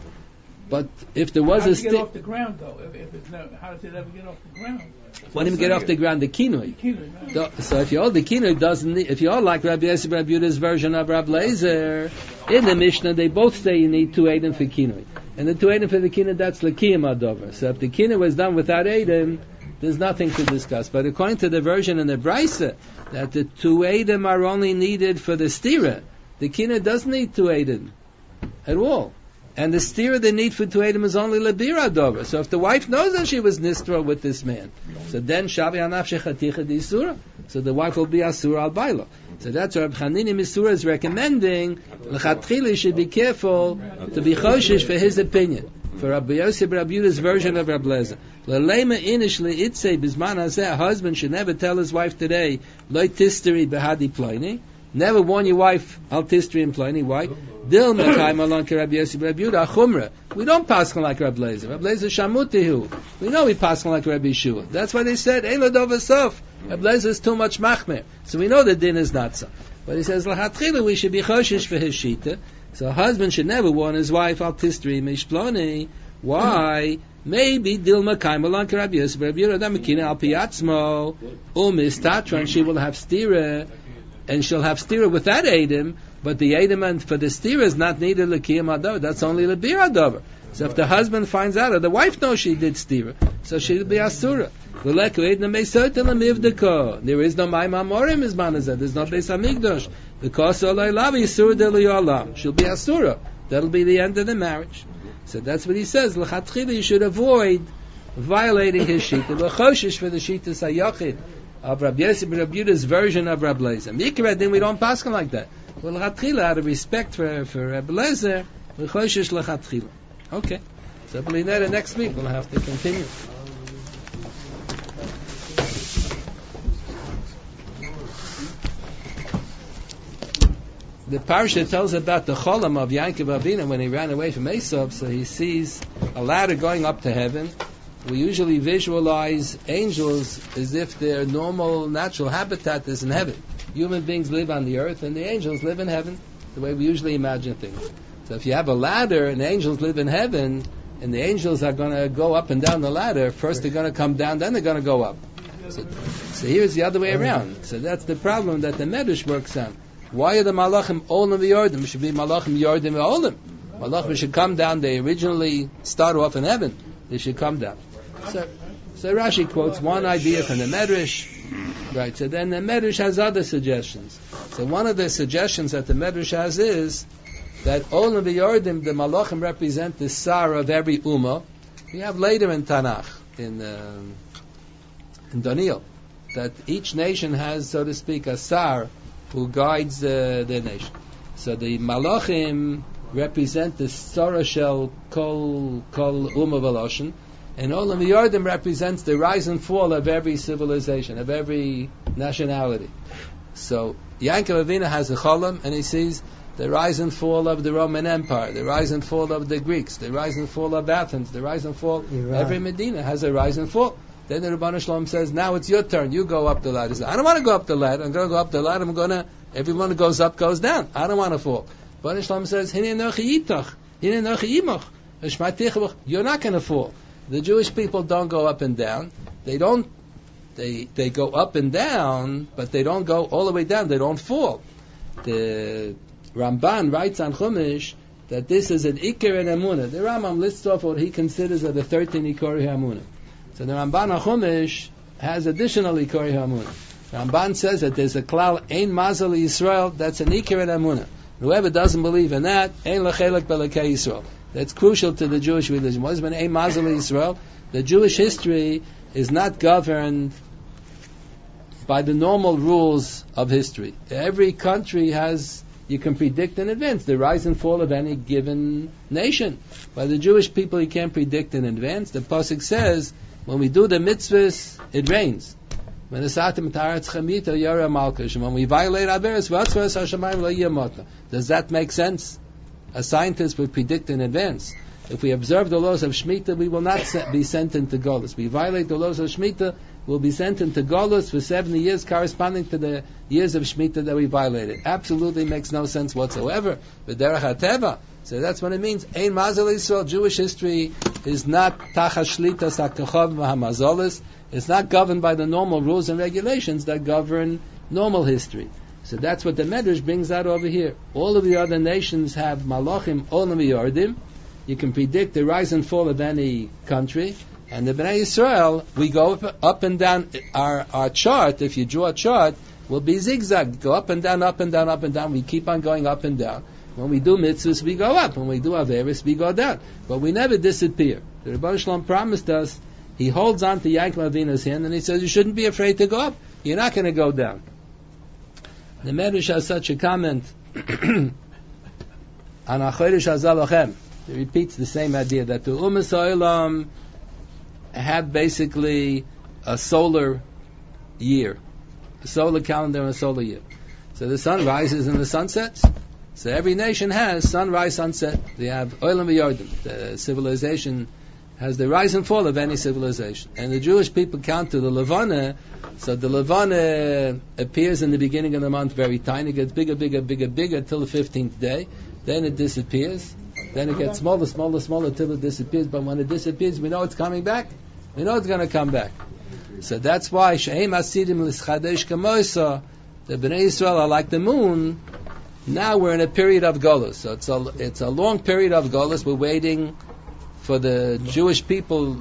But if there was how a does it get off the ground, though? If it's no, how does it ever get off the ground? When him get off the ground, the Kinui. So if you hold the Kinui doesn't need, if you all like Rabbi Yosef Rabbi Yehuda's version of Rabbi Lezer, in the Mishnah they both say you need two Eidim for Kinui. And the two Eidim for the Kinui, that's L'kiyam Adover. So if the Kinui was done without Eidim, there's nothing to discuss. But according to the version in the Brisa, that the two Eidim are only needed for the Stira, the Kinui doesn't need two Eidim at all. And the stira they need for two Eidim is only lebira dover. So if the wife knows that she was nistra with this man, so then shavi anafshe chaticha di surah. So the wife will be asura al baila. So that's what Reb Chanina Misura is recommending. L'chatchili should be careful to be choshish for his opinion. For Rabbi Yosef Rabbi Yehuda's version of Rabbi Lezer. L'leima inishli itse bizman hazeh. A husband should never tell his wife today, lo tisteri behadi ploini. Never warn your wife, al tisteri and ploini. Why? Dil mekayim alon ke Rabbi Yosef Rabbi Yehuda achumra. We don't pass like Rabbi Lezer. Rabbi Lezer shamutihu. We know we pass like Rabbi Yeshua. That's why they said ein lo dover sof. Rabbi Lezer is too much machmer. So we know the din is not so. But he says l'hatchila we should be choshish for his shita. So a husband should never warn his wife al tisteri mishploni. Why? Maybe dil mekayim alon ke Rabbi Yosef Rabbi Yehuda damekina al piyatzmo umistatron. She will have stira. And she'll have stira without Eidim, but the Eidim and for the stira is not needed l'kiyam adover. That's only l'bir adover. So if the husband finds out, or the wife knows she did stira, so she'll be asura. There is no ma'im amorim is manazeh. There's no beis hamikdash. The koso lo'elav yisur de lo'olam. She'll be asura. That'll be the end of the marriage. So that's what he says. L'chatchila you should avoid violating his shita. L'choshish for the shita sayachid. Of Rabbi Yosef Rabbi Yehuda's version of Rabbi Lezer. Mikra then we don't pass him like that. Well, l'chatchila out of respect for Rabbi Lezer, we choshish l'chatchila. Okay. So B'linera next week we'll have to continue. The parsha tells about the cholam of Yaakov Avinu when he ran away from Esav. So he sees a ladder going up to heaven. We usually visualize angels as if their normal, natural habitat is in heaven. Human beings live on the earth, and the angels live in heaven, the way we usually imagine things. So if you have a ladder, and the angels live in heaven, and the angels are going to go up and down the ladder, first they're going to come down, then they're going to go up. So here's the other way around. So that's the problem that the Medrash works on. Why are the Malachim Olim v'Yordim? It should be Malachim Yordim v'Olim. Malachim should come down. They originally start off in heaven. They should come down. So Rashi quotes one idea from the Medrash, right? So then the Medrash has other suggestions. So one of the suggestions that the Medrash has is that Olam v'Yordim, the Malachim represent the Sar of every Ummah. We have later in Tanakh, in Daniel, that each nation has, so to speak, a Sar who guides the nation. So the Malachim represent the Sorashel Kol Ummah V'Loshen. And Olam v'Yordim represents the rise and fall of every civilization, of every nationality. So Yaakov Avinu has a cholam, and he sees the rise and fall of the Roman Empire, the rise and fall of the Greeks, the rise and fall of Athens, the rise and fall. Every Medina has a rise and fall. Then the Rebbeinu Shalom says, now it's your turn. You go up the ladder. He says, I don't want to go up the ladder. I'm going to go up the ladder. Everyone who goes up goes down. I don't want to fall. Rebbeinu Shalom says, you're not going to fall. The Jewish people don't go up and down. They go up and down, but they don't go all the way down. They don't fall. The Ramban writes on Chumash that this is an Iker and Emunah. The Rambam lists off what he considers are the 13 Ikori Emunah. So the Ramban on Chumash has additional Ikori Emunah. Ramban says that there's a klal Ein Mazal Yisrael. That's an Iker and Emunah. Whoever doesn't believe in that, Ein Lechelek Belekei Yisrael. That's crucial to the Jewish religion. What has been Ein Mazal Yisrael? The Jewish history is not governed by the normal rules of history. Every country you can predict in advance the rise and fall of any given nation. By the Jewish people, you can't predict in advance. The pasuk says, when we do the mitzvahs, it rains. When we violate Averos, does that make sense? A scientist would predict in advance. If we observe the laws of Shemitah, we will not be sent into Golus. We violate the laws of Shemitah, we'll be sent into Golus for 70 years, corresponding to the years of Shemitah that we violated. Absolutely makes no sense whatsoever. B'derech HaTeva. So that's what it means. Ein Mazal Yisrael. Jewish history is not tachas shlitas ha'kachov v'hamazolis. It's not governed by the normal rules and regulations that govern normal history. So that's what the Medrash brings out over here. All of the other nations have malachim olam v'yordim. You can predict the rise and fall of any country. And the Bnei Yisrael, we go up and down. Our chart, if you draw a chart, will be zigzag. Go up and down, up and down, up and down. We keep on going up and down. When we do mitzvahs, we go up. When we do averis, we go down. But we never disappear. The Rebbeinu Shalom promised us, he holds on to Yaakov Avinu's hand, and he says, you shouldn't be afraid to go up. You're not going to go down. The Medrash has such a comment, An HaChodesh Hazeh Lachem. It repeats the same idea, that the Umas Ha'olam have basically a solar year, a solar calendar and a solar year. So the sun rises and the sun sets. So every nation has sunrise, sunset. They have Olam v'Yordim. The civilization has the rise and fall of any civilization. And the Jewish people count to the Levana. So the Levana appears in the beginning of the month very tiny, gets bigger till the 15th day. Then it disappears. Then it gets smaller till it disappears. But when it disappears, we know it's coming back. We know it's going to come back. So that's why She'em Asidim L'Schadesh Kamoisa, the Bnei Yisrael are like the moon. Now we're in a period of Golus. So it's a long period of Golus. We're waiting for the Jewish people,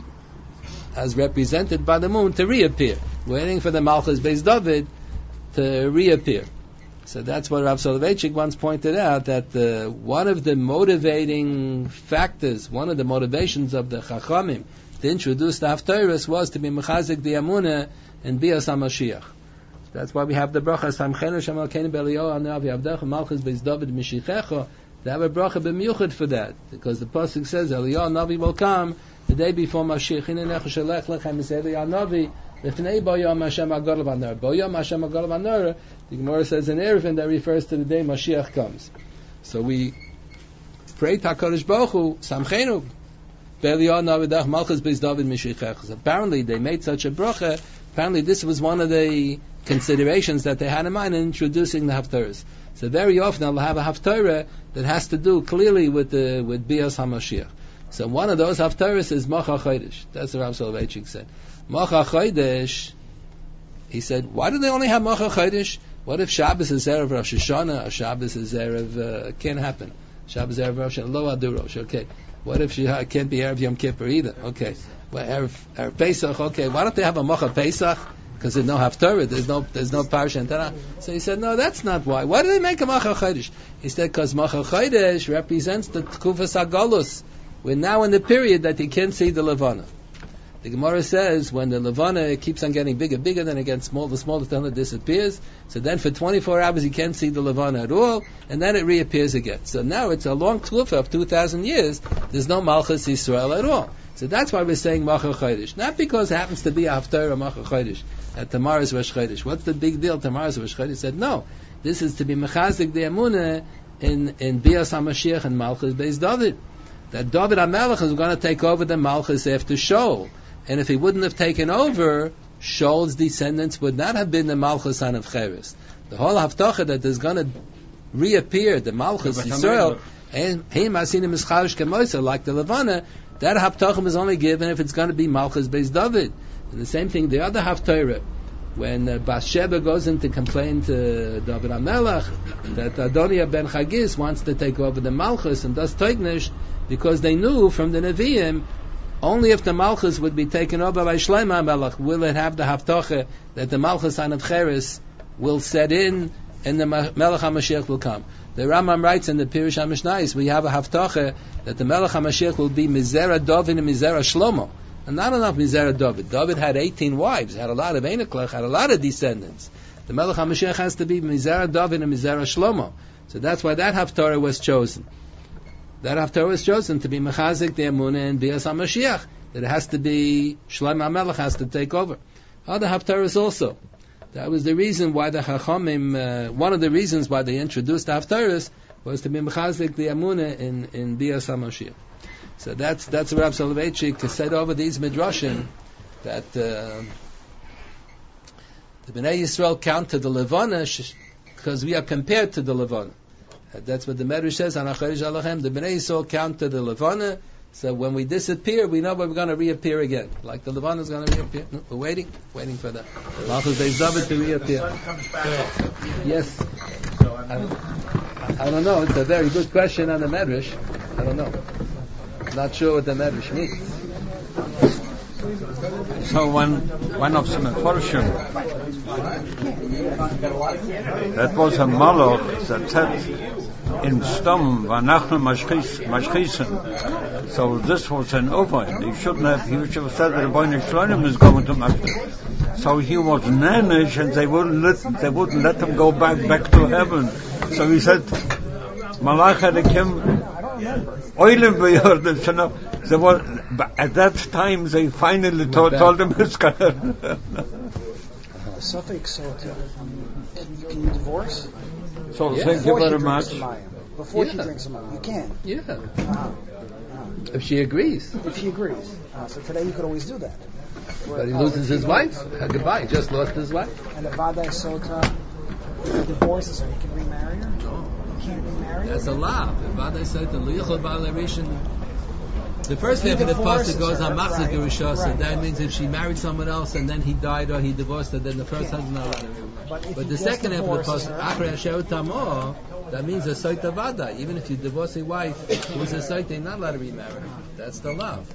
as represented by the moon, to reappear. We're waiting for the Malchus Beis David to reappear. So that's what Rav Soloveitchik once pointed out, that one of the motivating factors, one of the motivations of the Chachamim to introduce the Haftarah was to be mechazik the Amunah and Bias HaMashiach. That's why we have the bracha Samchenu Shem Elkeinu B'Eliyahu Anavi Avdecha Malchus Beis David Mishichecha. They have a bracha b'miyuchad for that, because the pasuk says Eliyahu Navi will come the day before Mashiach. Hinei necha shelech lechem is Eliyahu Navi lefnei Boyam Hashem Agol Vanor. Boyam Hashem Agol Vanor. The Gemara says in Eruvin that refers to the day Mashiach comes. So we pray to HaKadosh Baruch Hu Samchenu B'Eliyahu Navi Dach Malchus Beis David Mishichecha. Apparently they made such a bracha. Apparently this was one of the considerations that they had in mind in introducing the Haftarahs. So very often I'll have a Haftarah that has to do clearly with Bias HaMashiach. So one of those Haftarahs is Mach HaChodesh. That's what Rav Soloveitchik said. Mach HaChodesh, he said, why do they only have Mach HaChodesh? What if Shabbos is Erev Rosh Hashanah, or Shabbos is Erev, can't happen. Shabbos Erev Rosh Hashanah, Lo Adu Rosh, okay. What if she can't be Erev Yom Kippur either? Okay. Well, Erev Pesach, okay. Why don't they have a Mach HaPesach? Because there's no Haftarah, there's no Parsha and Tanakh. So he said, no, that's not why. Why do they make a Mach HaChodesh? He said, because Mach HaChodesh represents the Tkufas HaGolus. We're now in the period that you can't see the Levana. The Gemara says, when the Levana keeps on getting bigger, then it gets smaller till it disappears. So then for 24 hours you can't see the Levana at all, and then it reappears again. So now it's a long Tkufa of 2,000 years, there's no Malchus Yisrael at all. So that's why we're saying Mach HaChodesh. Not because it happens to be a Haftarah Mach HaChodesh. Tomorrow's Rosh Chodesh. What's the big deal? Tomorrow's Rosh Chodesh. He said, no. This is to be mechazik the Amunah in Bias HaMashiach and Malchus Beis David. That David HaMelech is going to take over the Malchus after Shaul. And if he wouldn't have taken over, Shaul's descendants would not have been the Malchus son of Cheres. The whole Haftacha that is going to reappear, the Malchus Yisrael, and Heim Asinim Ischarish Kemoisa, like the Levana, that Haftacha is only given if it's going to be Malchus Beis David. And the same thing, the other Haftarah, when Bathsheba goes in to complain to David HaMelech that Adoniah ben Chagis wants to take over the Malchus and does Teugnish, because they knew from the Nevi'im only if the Malchus would be taken over by Shlomo HaMelech will it have the Haftacha that the Malchus son of Cheres will set in and the Melech HaMashiach will come. The Rambam writes in the Pirush HaMishnayos, we have a Haftacha that the Melech HaMashiach will be Mizera David and Mizera Shlomo. And not enough Mizera David. David had 18 wives, had a lot of Einiklach, had a lot of descendants. The Melech HaMashiach has to be Mizera David and Mizera Shlomo. So that's why that Haftarah was chosen. That Haftarah was chosen to be Mechazik the Emunah and Bias HaMashiach. That it has to be Shlomo HaMelech has to take over. Other Haftarahs also. That was the reason why the Chachamim, one of the reasons why they introduced the Haftarahs was to be Mechazik the Emunah in Bias HaMashiach. So that's Rav Soloveitchik said over these midrashim that the Bnei Yisrael count to the Levana because we are compared to the Levana. That's what the Medrash says on Acharish Alachem. The Bnei Yisrael count to the Levana. So when we disappear, we know we're going to reappear again. Like the Levana is going to reappear. No, we're waiting for that. Malchus Beis David to reappear. Yes. I don't know. It's a very good question on the Medrash. I don't know. Not sure what the Medrash means. So one of the Meforshim, that was a Malach that said in Stam Vanachnu Mashchisen. So this was an over. He should have said that the boy Shlonim is going to Mashchis. So he was nanish, and they wouldn't let him go back to heaven. So he said, Malach had come. At that time, they finally told him it's going to. Suffix, can you divorce? So thank you very much. Before she drinks them out, you can. Yeah. If she agrees. So today you could always do that. But he loses his wife. Goodbye. He just lost his wife. And if Vadai Sota divorces her, he can remarry her? No. That's a law. The first half of the pasuk goes on Machzik Yerusha, so that means if she married someone else and then he died or he divorced her, then the first husband not allowed to remarry. But the second half of the pasuk, Achrei Asher Tamo, that means a Soita Vada. Even if you divorce a wife who is a Soita, you're not allowed to remarry her. That's the law.